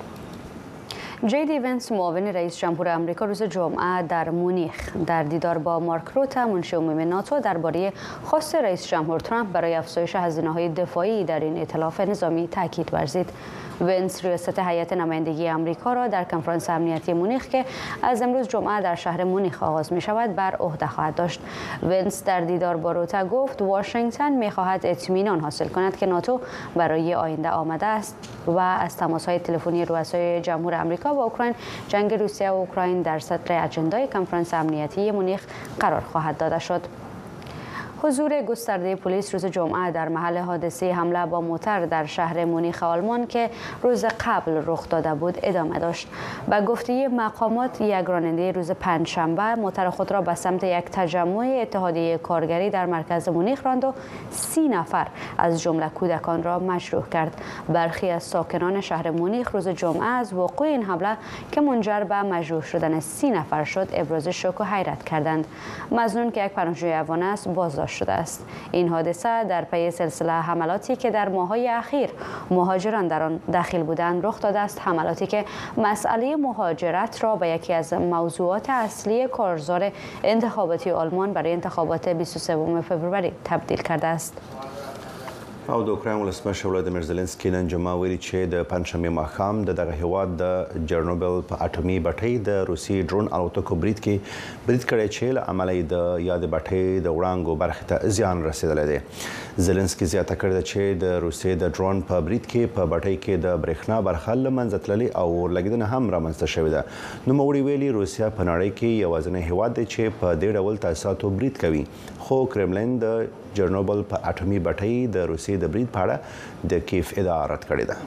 جی دی ونس معاون رئیس جمهور آمریکا روز جمعه در مونیخ در دیدار با مارک روته منشی عمومی ناتو درباره خواست رئیس جمهور ترامپ برای افزایش هزینه‌های دفاعی در این ائتلاف نظامی تاکید ورزید. ونس ریاست هیئت نمایندگی آمریکا را در کنفرانس امنیتی مونیخ که از امروز جمعه در شهر مونیخ آغاز می شود بر عهده خواهد داشت. ونس در دیدار با روته گفت واشنگتن می خواهد اطمینان حاصل کند که ناتو برای آینده آمده است و از تماس‌های تلفنی رؤسای جمهور آمریکا با اوکراین جنگ روسیه و اوکراین در صدر اجندای کنفرانس امنیتی مونیخ قرار خواهد داده شد. حضور گسترده پلیس روز جمعه در محل حادثه حمله با موتر در شهر مونیخ آلمان که روز قبل رخ داده بود ادامه داشت. به گفته مقامات یک راننده روز پنجشنبه موتر خود را به سمت یک تجمع اتحادیه کارگری در مرکز مونیخ راند و 30 نفر از جمله کودکان را مجروح کرد. برخی از ساکنان شهر مونیخ روز جمعه از وقوع این حمله که منجر به مجروح شدن 30 نفر شد ابراز شوک و حیرت کردند. مظنون که یک پناهجوی افغان است بازداشت شده است. این حادثه در پی سلسله حملاتی که در ماه‌های اخیر مهاجران در آن داخل بودند رخ داده است، حملاتی که مسئله مهاجرت را به یکی از موضوعات اصلی کارزار انتخاباتی آلمان برای انتخابات 23 فبروری تبدیل کرده است. او د اوکراین ولسمشر ولادیمیر زلنسکي نن جمعه ویلي چې د پنځشنبې ماښام د دغه هیواد د جرنوبل په اټومي بټۍ د روسي ډرون الوتکو برید کړی چې له امله یې د یاد بټۍ د وړانګو برخې ته زیان رسېدلی دی. زلنسکي زیاته کړې ده چې د روسیې د ډرون په برید کې په بټۍ کې د برېښنا برخه له منځه تللې او اورلګیدنه هم رامنځته شوې ده. نوموړي ویلي روسیه په نړۍ کې یوازینی هیواد دی چې په دې ډول تاسیساتو برید کوي، خو کرملین د جرنوبل په اټومي بټۍ د روسیې د برید په اړه د کیف ادعا رد کړې ده.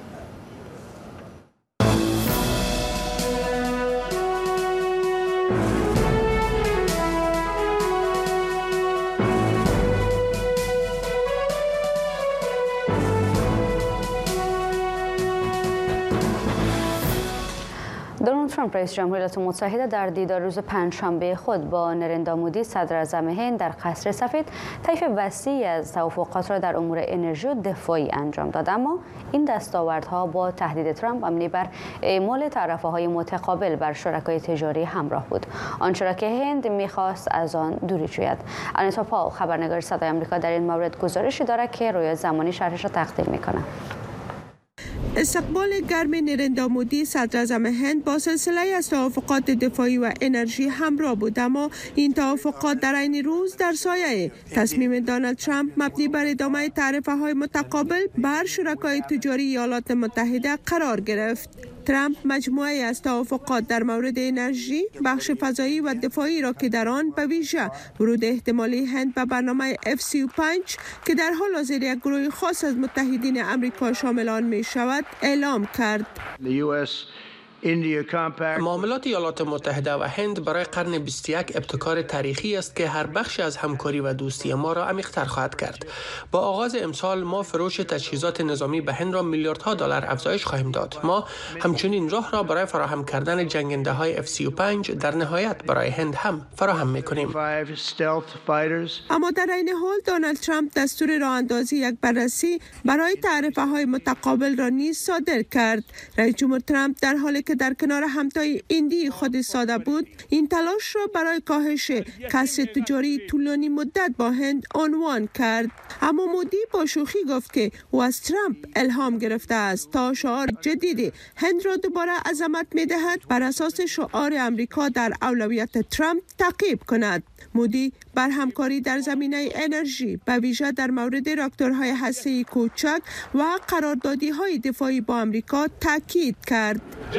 دونالد ترامپ رئیس جمهور ایالات متحده در دیدار روز پنجشنبه خود با نرندرا مودی صدر اعظم هند در قصر سفید طیف وسیعی از توافقات را در امور انرژی و دفاعی انجام داد، اما این دستاوردها با تهدید ترامپ مبنی بر اعمال تعرفه‌های متقابل بر شرکای تجاری همراه بود، آنچه را که هند می‌خواست از آن دوری جوید. آنیتا پاول خبرنگار صدای آمریکا در این مورد گزارشی دارد که رویا زمانی شرحش را تقدیم می‌کند. استقبال گرم نریندرا مودی صدر اعظم هند با سلسله از توافقات دفاعی و انرژی همراه بود، اما این توافقات در عین روز در سایه تصمیم دونالد ترامپ مبنی بر ادامه تعرفه‌های متقابل بر شرکای تجاری ایالات متحده قرار گرفت. ترامپ مجموعه از توافقات در مورد انرژی، بخش فضایی و دفاعی را که در آن به ویژه ورود احتمالی هند به برنامه F-35 که در حال حاضر یک گروه خاص از متحدین امریکا شامل آن می شود اعلام کرد. معاملات ایالات متحده و هند برای قرن 21 ابتکار تاریخی است که هر بخشی از همکاری و دوستی ما را عمیق‌تر خواهد کرد. با آغاز امسال ما فروش تجهیزات نظامی به هند را میلیاردها دلار افزایش خواهیم داد. ما همچنین راه را برای فراهم کردن جنگنده‌های F-35 در نهایت برای هند هم فراهم می‌کنیم. اما در این حال دونالد ترامپ دستور راه اندازی یک بررسی برای تعرفه‌های متقابل را نیز صادر کرد. رئیس جمهور ترامپ در حالی که در کنار همتای هندی خود ایستاده بود، این تلاش را برای کاهش کسر تجاری طولانی مدت با هند عنوان کرد. اما مودی با شوخی گفت که او از ترامپ الهام گرفته است تا شعار جدید هند را دوباره عظمت می‌دهد بر اساس شعار امریکا در اولویت ترامپ تعقیب کند. مودی بر همکاری در زمینه انرژی به ویژه در مورد راکتورهای هسته‌ای کوچک و قراردادی‌های دفاعی با امریکا تاکید کرد.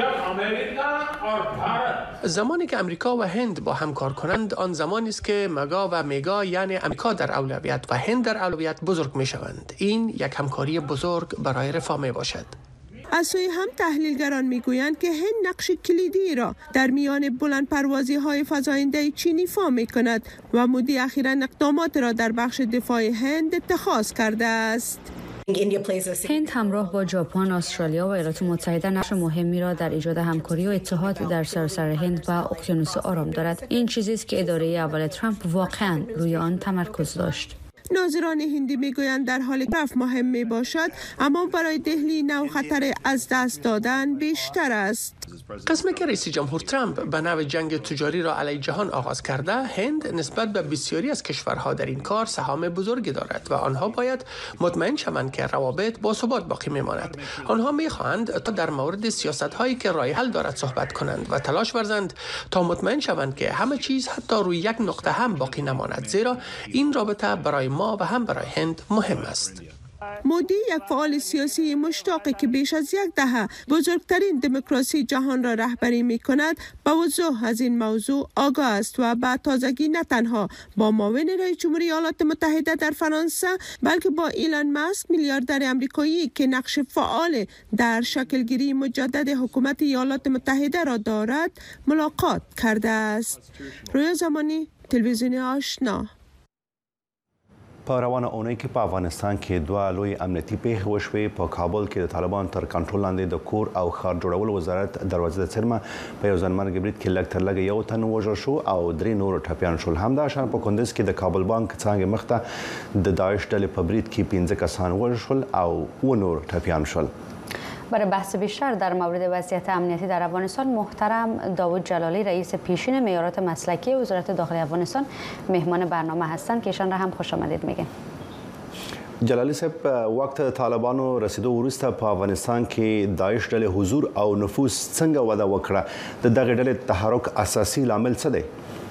زمانی که امریکا و هند با هم کار کنند، آن زمانی است که مگا و میگا یعنی امریکا در اولویت و هند در اولویت بزرگ می شوند. این یک همکاری بزرگ برای رفاه می باشد. از سوی هم تحلیلگران میگویند که هند نقش کلیدی را در میان بلند پروازی های فزاینده چین ایفا می کند و مودی اخیراً اقدامات را در بخش دفاع هند اتخاذ کرده است. هند همراه با ژاپن، استرالیا و ایالات متحده نقش مهمی را در ایجاد همکاری و اتحاد در سراسر هند و اقیانوس آرام دارد. این چیزی است که اداره اول ترامپ واقعاً روی آن تمرکز داشت. ناظران هندی میگویند در حال رفت مهم می باشد، اما برای دهلی نوع خطر از دست دادن بیشتر است. قسمی که رئیس جمهور ترامپ به نوع جنگ تجاری را علیه جهان آغاز کرده، هند نسبت به بسیاری از کشورها در این کار سهام بزرگی دارد و آنها باید مطمئن شوند که روابط با ثبات باقی میماند. آنها میخواهند تا در مورد سیاست‌هایی که راه حل دارد صحبت کنند و تلاش ورزند تا مطمئن شوند که همه چیز حتی روی یک نقطه هم باقی نماند، زیرا این رابطه برای ما و هم برای هند مهم است. مودی یک فعال سیاسی مشتاقی که بیش از یک دهه بزرگترین دموکراسی جهان را رهبری می کند با وضوح از این موضوع آگاه است و با تازگی نه تنها با معاون رئیس جمهور ایالات متحده در فرانسه بلکه با ایلان ماسک میلیاردر آمریکایی که نقش فعال در شکلگیری مجدد حکومت ایالات متحده را دارد ملاقات کرده است. رویا زمانی، تلویزیون آشنا. په روانه اونۍ کې په افغانستان کې دوه لوی امنیتي پیښې وشوې. په کابل کې د طالبان تر کنټرول لاندې د کور او ښار جوړولو وزارت دروازې د څیرمه په یو ځانمرګي برید کې لږ تر لږه یو تن ووژل شو او 3 نور ټپیان شول. همداشان په کندز کې د کابل بانک څانګې مخته د داعش ډلې په برید کې 15 کسان ووژل شول او 9 نور ټپیان شول. برای بحث بیشتر در مورد وضعیت امنیتی در افغانستان محترم داوود جلالی رئیس پیشین معیارات مسلکی وزارت داخلی افغانستان مهمان برنامه هستند که ایشان را هم خوش آمدید میگم. جلالی صاحب، وقت طالبانو رسیدو وروسته په افغانستان کې داعش ډلې حضور او نفوذ څنګه وده وکړه؟ د دغه ډلې تحرک اساسي لامل څه دی؟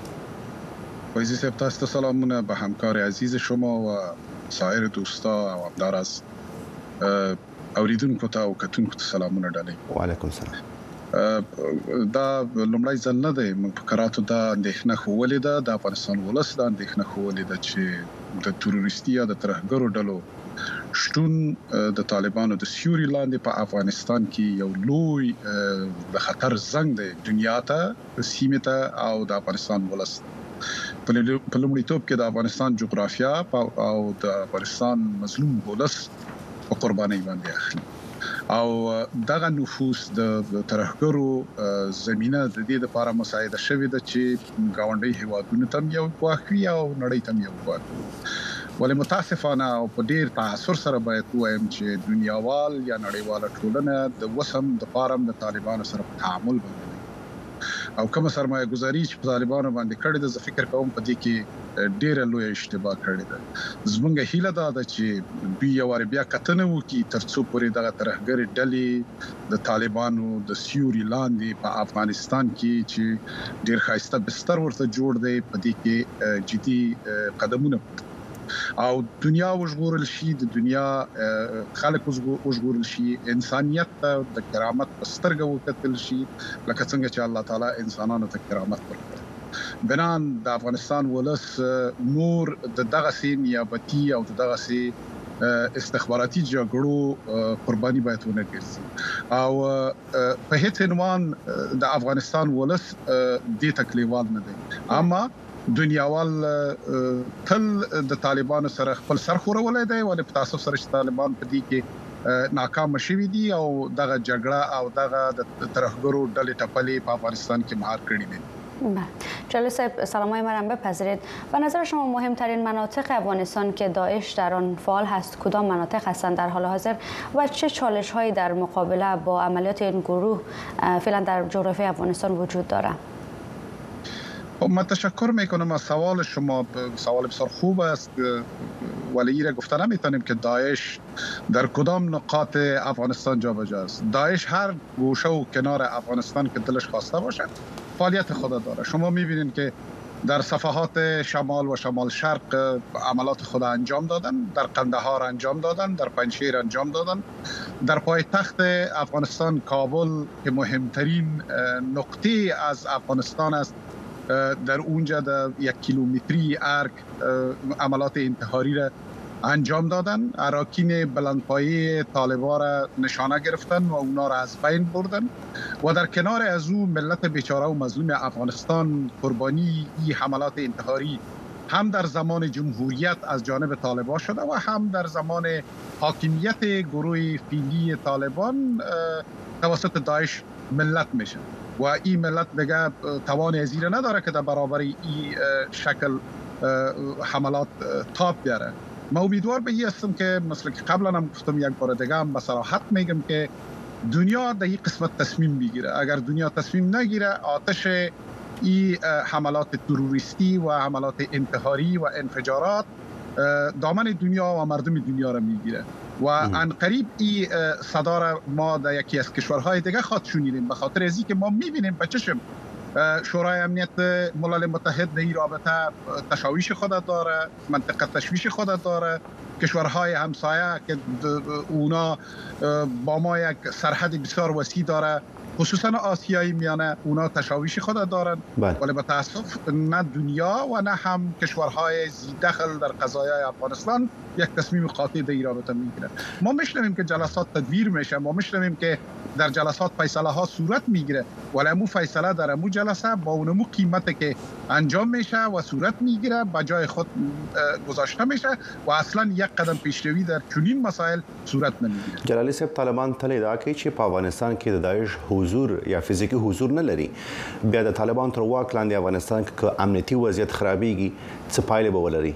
وزیر صاحب، تاسو ته سلامونه به همکار عزیز شما و سایر دوستا و همدار از اوریدونکو ته او کتونکو ته سلامونه ډالۍ. وعلیکم السلام. دا لومړی ځل نه دی موږ په کراتو دا اندېښنه ښوولې ده، د افغانستان ولس دا اندېښنه ښوولې ده چې د تروریستي یا د ترهګرو ډلو شتون د طالبانو د سیوري لاندې په افغانستان کې یو لوی د خطر زنګ دی دنیا ته، سیمه ته او د افغانستان ولس. په لومړیتوب کې د افغانستان جغرافیا او د افغانستان مظلوم ولس په قربانۍ باندې اخلي او دغه نفوذ د ترهګرو زمينه د دې لپاره مساعده شوې ده چې گاونډي هیوادونو ته یو واقعي او نړۍ ته یو واقعي. ولې متاسفانه او په ډیر تاثر سره باید وایم چې دنیاوال یا نړیواله ټولنه د وسم د پارم د طالبانو سره په تعامل باندې او کوم سرمایه گذاري چې په طالبانو باندې کړې ده، زه فکر کوم په دې کې ډېر لوی اشتباه کړی ده. زمونږ هیله ده چې دوی یو ور بیا کتنه وکړي ترڅو پورې دغه ترهګر ډلې د طالبانو د سیوري لاندې په افغانستان کې چې ډېر ښایسته بستر ورته جوړ دی، په دې کې جدي قدمونه او دنیا وژغورل شي، د دنیا خلک وژغورل شي، انسانيت د کرامت په سترګه وکتل شي، لکه څنګه چې الله تعالی انسانانو ته کرامت ورکړ. بنان د افغانستان ولس نور د دغه سي نیابتي او دغه سي استخباراتي جګړو قرباني باید ونه ګرځي او په هیڅ عنوان د افغانستان ولس د تکلیفال نه دی، اما دنیاوال تل د طالبانو سره خپل سر خورولای دی، ولې په تاسو سره چې طالبان په دې کې ناکام شوي دي او دغه جګړه او دغه د ترهګرو ډلې ټپلې په افغانستان کې مهار کړی دي. جلال صاحب سلامای مرا بپذیرید. به نظر شما مهمترین مناطق افغانستان که داعش در آن فعال هست کدام مناطق هستند در حال حاضر و چه چالش هایی در مقابله با عملیات این گروه فعلا در جغرافیای افغانستان وجود دارد؟ من تشکر میکنم از سوال شما، سوال بسیار خوب است ولی را گفته نمیتونیم که داعش در کدام نقاط افغانستان جابجا است. داعش هر گوشه و کنار افغانستان که دلش خواسته باشد فعالیت خود داره. شما میبینید که در صفحات شمال و شمال شرق عملات خود انجام دادن، در قندهار انجام دادن، در پنجشیر انجام دادن، در پایتخت افغانستان کابل که مهمترین نقطه از افغانستان است، در اونجا در 1 کیلومتری ارگ عملات انتحاری را انجام دادن. اراکین بلندپایه طالبان را نشانه گرفتن و اونا را از بین بردن و در کنار از او ملت بیچاره و مظلوم افغانستان قربانی این حملات انتحاری هم در زمان جمهوریت از جانب طالبان شده و هم در زمان حاکمیت گروه فیلی طالبان توسط داعش ملت میشه و این ملت دیگه توان ازیره نداره که در برابر این شکل حملات تاب بیاره. ما امیدوار به این هستم که مثل که قبلا هم گفتم یک بار دیگه هم به صراحت میگم که دنیا در این قسمت تصمیم بگیره. اگر دنیا تصمیم نگیره آتش این حملات تروریستی و حملات انتحاری و انفجارات دامن دنیا و مردم دنیا را میگیره و ان قریب این صدا را ما در یکی از کشورهای دیگه خواهد شنیدیم، به خاطر ازی که ما میبینیم به چشم شورای امنیت ملل متحد در این رابطه تشویش خود داره، منطقه تشویش خود داره، کشورهای همسایه که اونا با ما یک سرحد بسیار وسیع داره، خصوصا آسیایی میانه، اونا تشویش خود دارند ولی به تاسف نه دنیا و نه هم کشورهای زی دخل در قضایای افغانستان یک تصمیم قاطع در این رابطه میگیرن. ما میشنویم که جلسات تدویر میشه، ما میشنویم که در جلسات فیصله ها صورت میگیره ولی امو فیصله در امو جلسه با اونمو قیمتی که انجام میشه و صورت میگیره به جای خود گذاشته میشه و اصلا یک قدم پیشروی در چنین مسائل صورت نمیگیره. جلالی صاحب طالبان تل ادعا کوي چې په افغانستان کې د داعش حضور یا فزیکی حضور نه لري، بیا د طالبان تر واک لاندې افغانستان کې امنیتي وضعیت خرابېږي، څه پایلې به ولري؟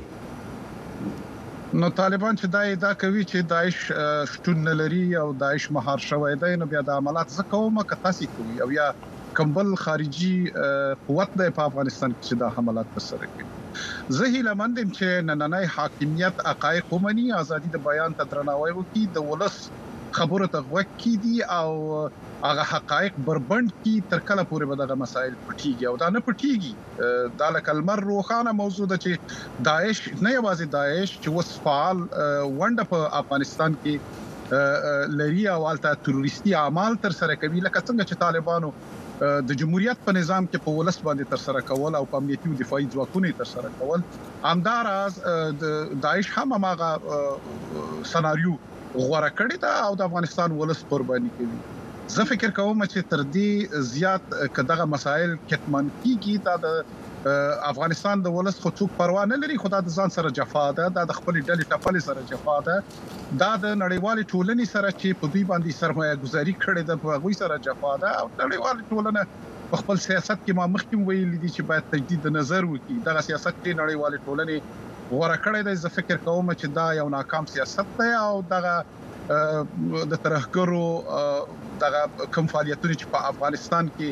نو طالبان چې دا ادعا کوي چې داعش شتون نه لري او داعش مهار شوی دی، نو بیا د عملیات زه کوم که تاسو کوي او یا کمبل خارجي قوت دی په افغانستان کې چې دا حملات ترسره کوي. زه هیله مندم چې نننۍ حاکمیت حقایق ومني، ازادي د بیان ته درناوی وکړي، د ولس خبرو ته غوږ کیدي او هغه حقایق بربند کی تر کله پورې به دغه مسائل پټیږي او دا نه پټیږي. دا لکه المر روخانه موضوع ده چې داعش نه یوازې داعش چې وس فعال ونډه په افغانستان کې لري او الته تروریستي اعمال تر سره کوي، لکه څنګه چې طالبانو د جمهوریت په نظام کې په ولس باندې تر سره کول او په امنیتي او دفاعي ځواکونو تر سره کول، همداراز داعش هم هغه سناریو غوړه کړی دا او د افغانستان ولس قرباني کوي. زه فکر کوم چې تر دې زیات کداغه مسائل کتمان کیږي دا د افغانستان د ولس خو څوک پروا نه لري، خو دا د ځان سره جفا ده، دا د خپل ډلې ټپلې سره جفا ده، دا د نړیوال ټولنې سره چې په دوی باندې سرمایه گذاري کړې ده په هغه سره جفا ده او نړیوال ټولنه په خپل سیاست کې ما مخکې ویل دي چې باید تجدید نظر وکړي. دا سیاست چې نړیوال ټولنې غوړه کړې ده، زه فکر کوم چې دا یو ناکام سیاست دی او دغه د ترهګرو دغه کوم فعالیتونه چې په افغانستان کې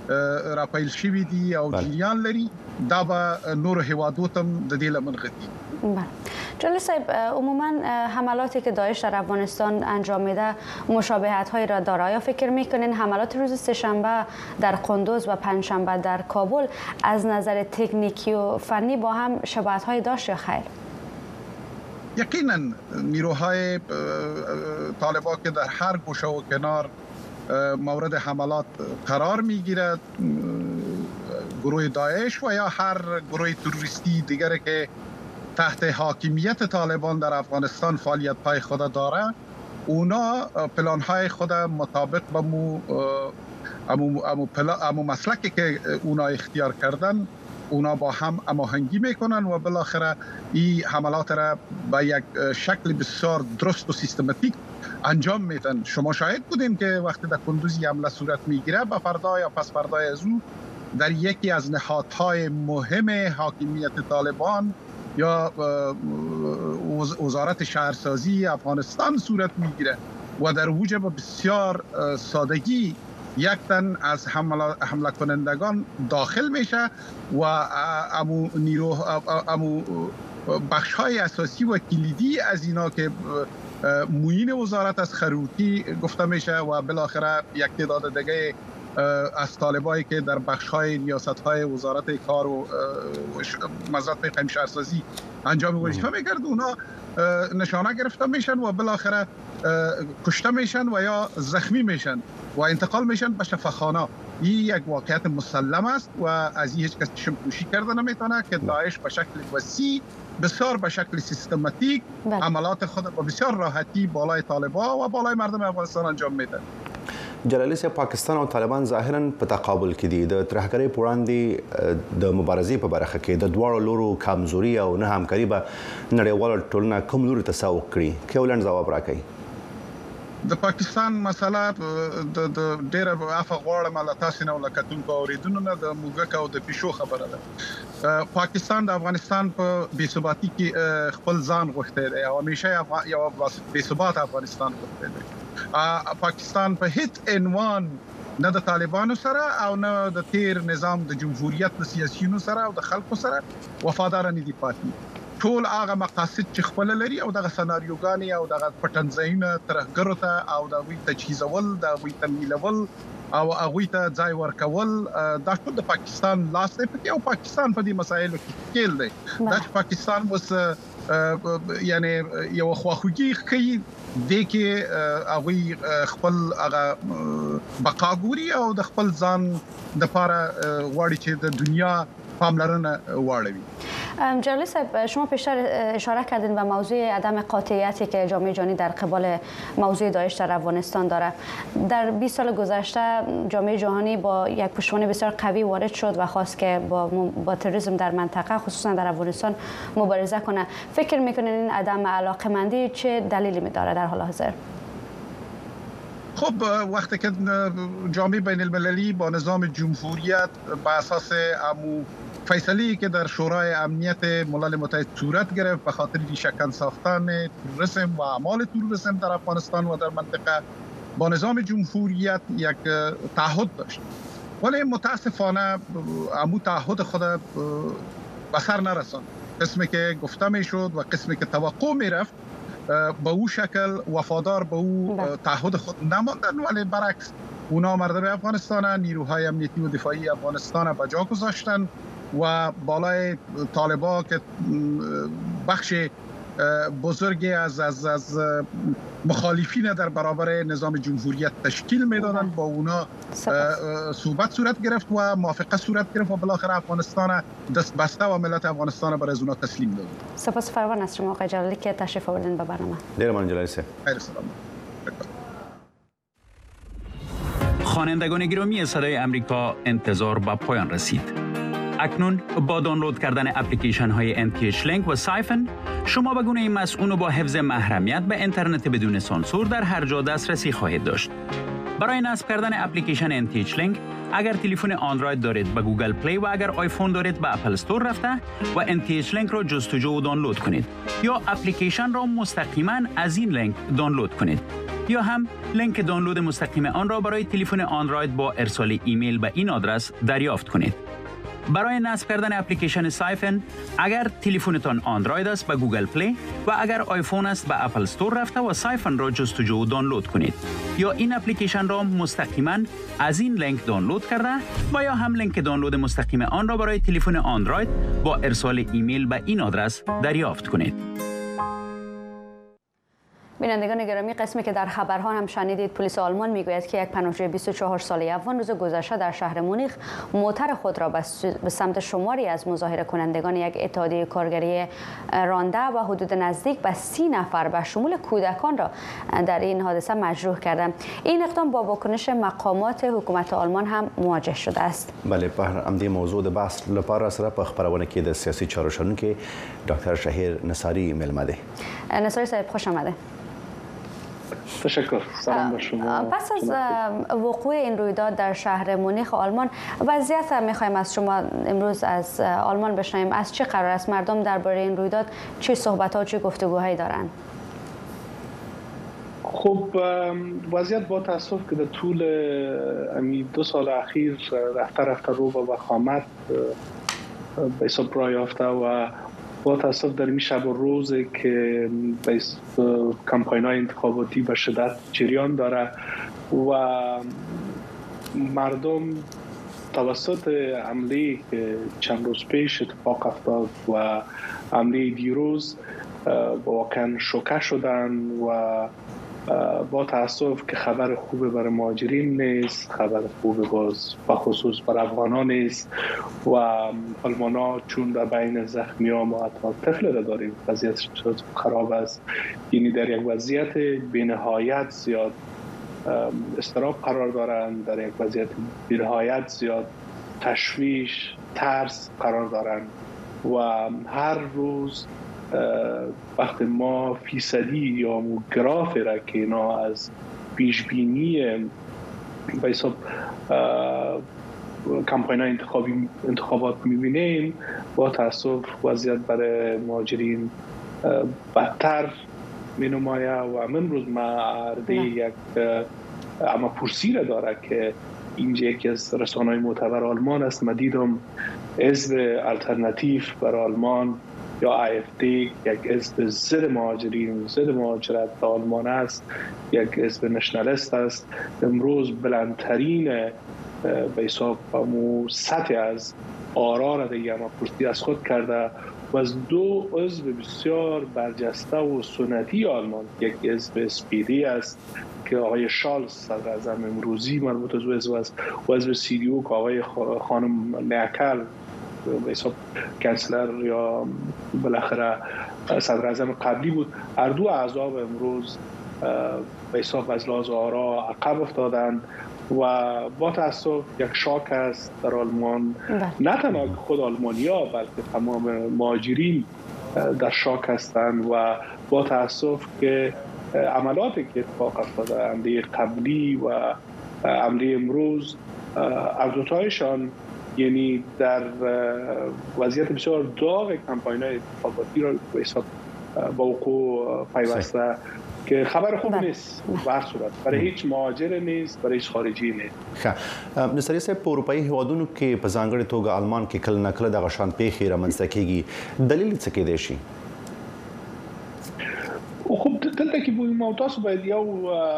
راپیل شوی دي او جریان لري دا به نور هیوادو تم د دې لمن غتی. بله جلال صاحب، عموما حملاتی که داعش در افغانستان انجام میده مشابهت هایی را داره. یا فکر میکنین حملات روز سه‌شنبه در قندوز و پنجشنبه در کابل از نظر تکنیکی و فنی با هم شباهت های داشت یا خیر؟ یقینا نیروهای طالبان که در هر گوشه و کنار مورد حملات قرار میگیرد، گروه داعش و یا هر گروه تروریستی دیگری که تحت حاکمیت طالبان در افغانستان فعالیت های خود داره، اونا پلان های خود مطابق به امو مسلکی که اونا اختیار کردن اونا با هم هماهنگی میکنن و بالاخره این حملات را به یک شکل بسیار درست و سیستماتیک انجام میدن. شما شاهد بودین که وقتی در کندوز حمله صورت میگیره به فردا یا پس فردای از او در یکی از نهادهای مهم حاکمیت طالبان یا وزارت شهرسازی افغانستان صورت میگیره و در اوج به بسیار سادگی یک تن از حمله کنندگان داخل میشه و امو بخش های اساسی و کلیدی از اینا که معین وزارت از خروتی گفته میشه و بالاخره یک تعداد دیگه از طالبایی که در بخش‌های ریاست‌های وزارت کار و وزارت قیم شهرسازی انجام وظیفه می‌کرد، اونا نشانه گرفته میشن و بالاخره کشته میشن و یا زخمی میشن و انتقال میشن به شفاخانه. این یک واقعیت مسلم است و از این هیچ کس چشم پوشی کرده نمیتونه که داعش به شکل وسیع بسیار به شکل سیستماتیک عملات خود با بسیار راحتی بالای طالبان و بالای مردم افغانستان انجام میده. جلالی صاحب، پاکستان او طالبان ظاهرا په تقابل کې دي. د ترهګرۍ په وړاندې د مبارزې په برخه کې د دواړو لورو کمزوري او نه همکاري به نړیواله ټولنه کوم لوري ته سوق کړي؟ که ولنډ ځواب راکړئ. د پاکستان مسله د ډیره عفو غواړم له تاسو نه ولکتونکو اوریدونکو نه د موږک او د پیشو خبره ده. پاکستان د افغانستان په بې ثباتۍ کې خپل ځان غوښتی دی او همیشه یو بې ثبات افغانستان غوښتی دی. پاکستان په هیڅ عنوان نه د طالبانو سره او نه د تیر نظام د جمهوریت د سیاسيونو سره او د خلکو سره وفادار نه دي پاتې. ټول هغه مقاصد چې خپل لري او دغه سناریوګانې او دغه پټنځایونه ترهګرو ته او د وی تجهیزول د وی تمویلول او هغه ته ځای ورکول دا ټول د پاکستان لاس دی او پاکستان په دې مسایلو کې کېل دی. دا پاکستان وس یعنی یو خواخوږي کوي د کې هغه خپل هغه بقا ګوري او د خپل ځان د لپاره غواړي چې د دنیا پاملرنه واړوي. جلالی صاحب، شما پیشتر اشاره کردین به موضوع عدم قاطعیتی که جامعه جهانی در قبال موضوع داعش در افغانستان داره. در 20 سال گذشته جامعه جهانی با یک پشتوانه بسیار قوی وارد شد و خواست که با تروریسم در منطقه خصوصا در افغانستان مبارزه کنه. فکر میکنین این عدم علاقه‌مندی چه دلیلی می‌داره در حال حاضر؟ خب وقتی که جامعه بین المللی با نظام جمهوریت بر اساس فیصله‌ای که در شورای امنیت ملل متحد صورت گرفت به خاطر ریشه‌کن ساختن تروریسم و اعمال تروریسم در افغانستان و در منطقه با نظام جمهوریت یک تعهد داشت، ولی متاسفانه امو تعهد خود به سر نرساند. قسمی که گفته میشد و قسمی که توقع میرفت به او شکل وفادار به او تعهد خود نماندن، ولی برعکس اونا مردم افغانستان، نیروهای امنیتی و دفاعی افغانستان به جا گذاشتن و بالای طالبان که بخش بزرگی از مخالفین در برابر نظام جمهوریت تشکیل میدادن، با اونا صحبت صورت گرفت و موافقه صورت گرفت و بالاخره افغانستان دست بسته و ملت افغانستان برای اونا تسلیم داد. سپاس فراوان از شما آقای جلالی که تشریف آوردین به برنامه. ډیر مننه جلالی صاحب. خیر سلام. خوانندگان گرامی صدای امریکا، انتظار به پایان رسید. اکنون با دانلود کردن اپلیکیشن های NTH Link و سایفن شما به گونه مسئول با حفظ محرمیت به اینترنت بدون سانسور در هر جا دسترسی خواهید داشت. برای نصب کردن اپلیکیشن NTH Link اگر تلفن اندروید دارید به گوگل پلی و اگر آیفون دارید به اپل استور رفته و NTH Link را جستجو و دانلود کنید یا اپلیکیشن را مستقیما از این لینک دانلود کنید. یا هم لینک دانلود مستقیم آن را برای تلفن اندروید با ارسال ایمیل به این آدرس دریافت کنید. برای نصب کردن اپلیکیشن سایفن، اگر تلفنتان اندروید است به گوگل پلی و اگر آیفون است به اپل استور رفته و سایفن را جستجو و دانلود کنید، یا این اپلیکیشن را مستقیما از این لینک دانلود کرده و یا هم لینک دانلود مستقیم آن را برای تلفن اندروید با ارسال ایمیل به این آدرس دریافت کنید. بینندگان گرامی، قسمی که در خبرها هم شنیدید، پلیس آلمان میگوید که یک پناهجوی 24 ساله افغان روز گذشته در شهر مونیخ موتر خود را به سمت شماری از مظاهره کنندگان یک اتحادیه کارگری رانده و حدود نزدیک به 30 نفر به شمول کودکان را در این حادثه مجروح کرده. این اقدام با واکنش مقامات حکومت آلمان هم مواجه شده است. بله، په همدې موضوع د بحث لپاره سره په خبرونه کې د سیاسي چارو شنونکي ډاکټر شهیر نصاری ملمه ده. نصاری صاحب خوش آمده. تشکر. سلام به شما. پس از وقوع این رویداد در شهر مونیخ آلمان، وضعیت میخوایم از شما امروز از آلمان بشنویم. از چه قرار است؟ مردم درباره این رویداد چه صحبت‌ها و چه گفتگوهایی دارند؟ خب وضعیت با تاسف که در طول 2 سال اخیر رفته رو به وخامت به حساب راه یافته و با تاسف در این شب و روز که کمپاین‌های انتخاباتی به شدت جریان داره و مردم توسط حمله که چند روز پیش اتفاق افتاد و حمله دیروز واقعا شوکه شدن و با تاسف که خبر خوب برای مهاجرین نیست، خبر خوب باز بخصوص برای افغانان نیست و آلمانا چون در بین زخمی ها ما حتی طفل را داریم، وضعیت خراب است. یعنی در یک وضعیت بینهایت زیاد اضطراب قرار دارند، در یک وضعیت بینهایت زیاد تشویش، ترس قرار دارند و هر روز وقت ما فیصدی یا گراف را که اینا از پیشبینی به حساب کمپاین انتخابات میبینیم، با تاسف وضعیت برای مهاجرین بدتر می نمایه و امروز ما عرضه یک اما پرسی را داره که اینجا یکی از رسانه‌های معتبر آلمان است. ما دیدم حزب الترناتیو برای آلمان یا AfD، یک حزب ضد مهاجرین، ضد مهاجرت در آلمان است، یک حزب نشنالیست است. امروز بلندترین به حساب سطح از آرا را دیگه اما پرسی از خود کرده و از 2 حزب بسیار برجسته و سنتی آلمان، یک حزب SPD است که آقای شالز صدر اعظم امروزی مربوط از حزب است و حزب CDU که آقای خانم مرکل به حساب کانسلر یا بالاخره صدر اعظم قبلی بود، هر دو اعضا امروز به حساب از لحاظ آرا عقب افتادند و با تاسف یک شاک است در آلمان. نه تنها خود آلمانیا بلکه تمام مهاجرین در شاک هستند و با تاسف که عملاتی که اتفاق افتاده، حمله قبلی و حمله امروز، هر دوتایشان یعنی در وضعیت بسیار داغ کمپاین‌های انتخاباتی را به حساب با وقوع پیوسته که خبر خوب نیست به هر صورت برای هیچ مهاجر نیست، برای هیچ خارجي نیست. نصری صاحب، په اروپאי هیوادونو کې په ځانګړي توګه آلمان کې کله نکله د غشان پیښې رامنځته کیږي، دلیل څه کېدای شي؟ خب دلته کې به تاسو باید یو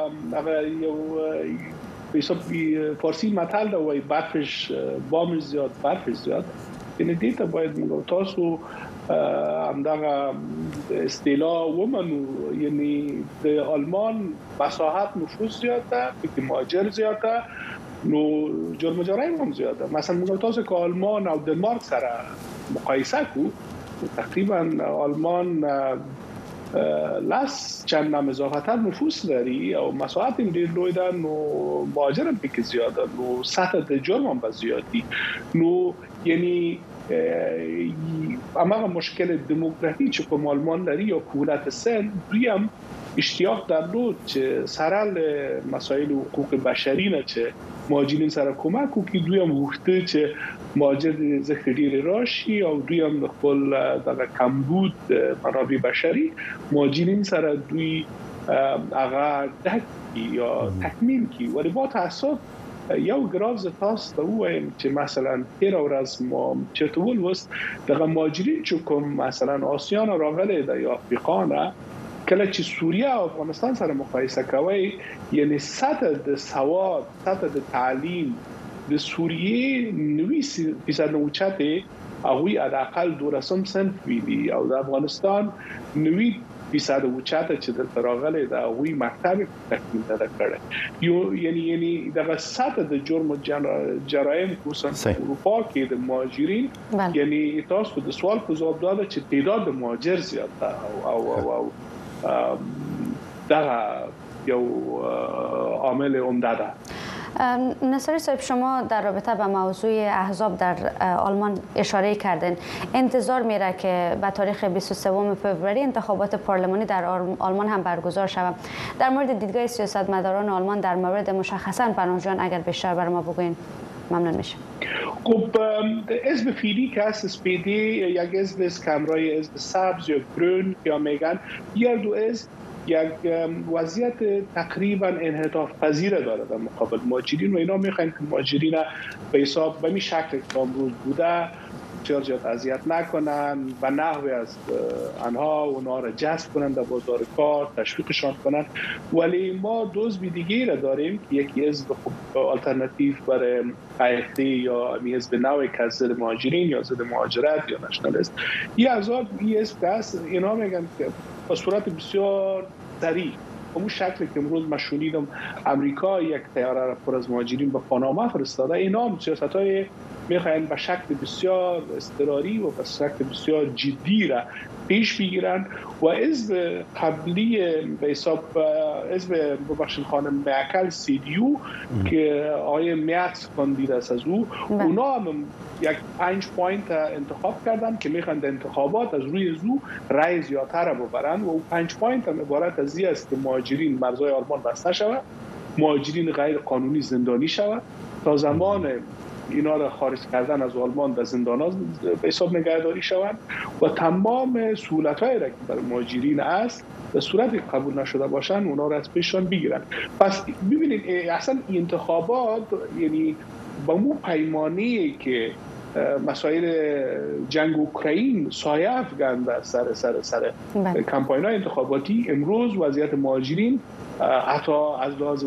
به حساب فارسی متل دا وای برفش بامش زیاد برفش زیاد، یعنی دیتا باید میگم تاسو همدغه اصطلاح ومنو، یعنی در آلمان مساحت نفوذ زیاده، که مهاجر زیاده، نو جرم جرایم هم زیاده. مثلا میگم تاسو که آلمان او دنمارک سره مقایسه کو، تقریبا آلمان لاس چند نام اضافتر نفوس داری او مساحت این دیر لویدن و مهاجر هم پیک زیاده نو سطح جرم هم بزیادی نو یعنی اما مشکل دموگرافی چه کم آلمان داری یا کولت سن دویم اشتیاق در دو چه سرال مسائل حقوق بشری نه چه مهاجرین سره کمک و که دویم وقته چه مهاجر ذکر دیر راشی او دویم نخبال در کمبود منابع بشری مهاجرین سره دوی هغه دک یا تکمیل کی ولی با تاسف یو گراف تاست وایم چې مثلا تیر ورځ ما چتول وست دغه مهاجرین چې کوم مثلا آسیان راغلي د افریقا نه کله چې سوریه او افغانستان سره مقایسه کوي یعنی سطح د سواد سطح د تعلیم د سوریه 90% اوچته هغه حداقل 200 سنت ویلي او د افغانستان 90% اوچته چې د تراغله د هغه مکتب تکمیل کړي یعنی دغه سطح د جرم جرایم خصوصا اروپا کې د مهاجرین یعنی تاسو د سوال په جواب داده چې تعداد د مهاجر زیات او دغه یو عامل عمده ده. نصاری صاحب شما در رابطه با موضوع احزاب در آلمان اشاره کردین. انتظار میره که به تاریخ 23 فوریه انتخابات پارلمانی در آلمان هم برگزار شود. در مورد دیدگاه سیاستمداران آلمان در مورد مشخصا پناهجویان اگر بیشتر بر ما بگوین ممنون میشم. خب حزب فیلی که هست SPD یک حزب است که همراه حزب سبز یا گرون یا میگن هر دو حزب یک وضعیت تقریبا انعطاف پذیر داره در مقابل مهاجرین و اینا میخواین که مهاجرین به حساب به این شکل که امروز بوده چرجت اذیت نکنن و نحوی از اونها را جذب کنن در بازار کار تشویقشان کنن ولی ما دو حزب دیگه را داریم یکی حزب آلترناتیو برای AfD یا حزب نوعی که از ضد مهاجرین یا ضد مهاجرت یا نشنالیست این حزب هست اینا میگن که به صورت بسیار سریع همون شکلی که امروز من شنیدم امریکا یک طیاره را پر از مهاجرین به پاناما فرستاده اینا هم سیاست‌های میخواین به شکل بسیار اضطراری و به شکل بسیار جدی را پیش بگیرن و حزب قبلی به حساب حزب ببخشید خانم مرکل CDU که آقای مرکز کاندید است از اونا هم یک 5 پوینت انتخاب کردن که میخوان در انتخابات از روی زو رای زیادتر ببرن و 5 پوینت هم عبارت از این است که مهاجرین مرزهای آلمان بسته شود مهاجرین غیر قانونی زندانی شود تا زمان اینا را خارج کردن از آلمان در زندان‌ها به حساب نگهداری شوند و تمام سهولت‌هایی را که برای مهاجرین است به صورت قبول نشده باشن اونا را از پیششان بگیرن. پس ببینید اصلا این انتخابات یعنی با مو پیمانه‌ای که مسائل جنگ اوکراین سایه افکند سر کمپاین‌های انتخاباتی امروز وضعیت مهاجرین حتی از لحاظ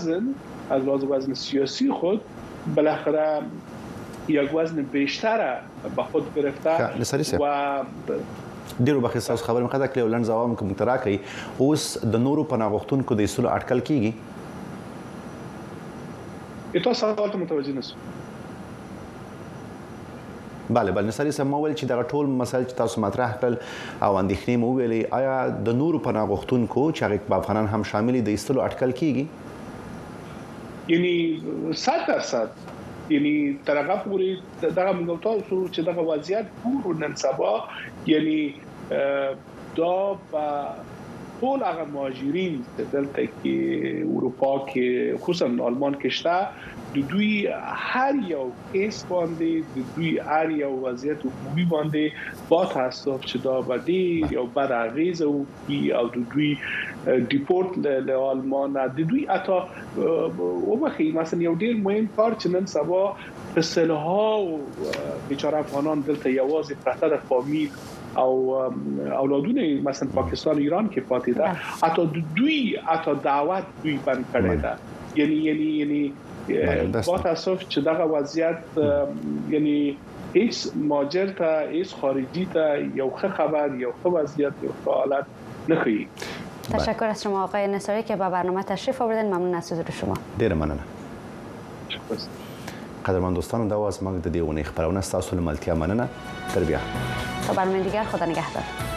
وزن سیاسی خود بالاخره یک وزن بیشتر به خود گرفته و ډیرو بخښه تاسو خبرې مخه کړې ولن ځواب کوم ترا کوي اوس د نورو پناهغښتونکو د اصول اټکل کیږي تاسو سوال ته متوجه نشئ بله نصاری صاحب ما ویل چې دا ټول مسایل چې تاسو مطرح کړل او اندېښنې مو ویلې آیا د نورو پناهغښتونکو چې هغه په افغانان هم شامل دي د اصول اټکل کیږي یعنی 100% یعنی تر هغه پورې دغه موږ تاسو چې دغه وضعیت پور نن سبا یعنی دا ټول هغه مهاجرین دلته کې اروپا کې خصوصا آلمان کې شته د دوی هر یو کیس باندې د دوی هر یو وضعیت عمومي باندې با تاسف چې دا بدی یا بد اغیز او د دوی دیپورت له آلمان د دوی اتا او بخی مثلا یو ډیر مهم کار چې نن سبا فسلها او بیچاره افغانان دلته یوازې پرته د فامیل او اولادونه مثلا پاکستان ایران کې پاتې ده حتی دعوت دوی بند کړی ده یعنی با تاسف چې دغه وضعیت یعنی هیڅ ماجر ته هیڅ خارجی ته یو ښه خبر یو ښه وضعیت یو ښه حالت نه ښیي. تشکر از شما آقای نصاری که به برنامه تشریف آوردین. ممنون از حضور شما. ډیر مننه. قدرمن دوستان دا واز موږ د دې ونې خبرونه ستاسو له ملتیا مننه. تر بیا. تا برنامه دیگر خدا نگهدار.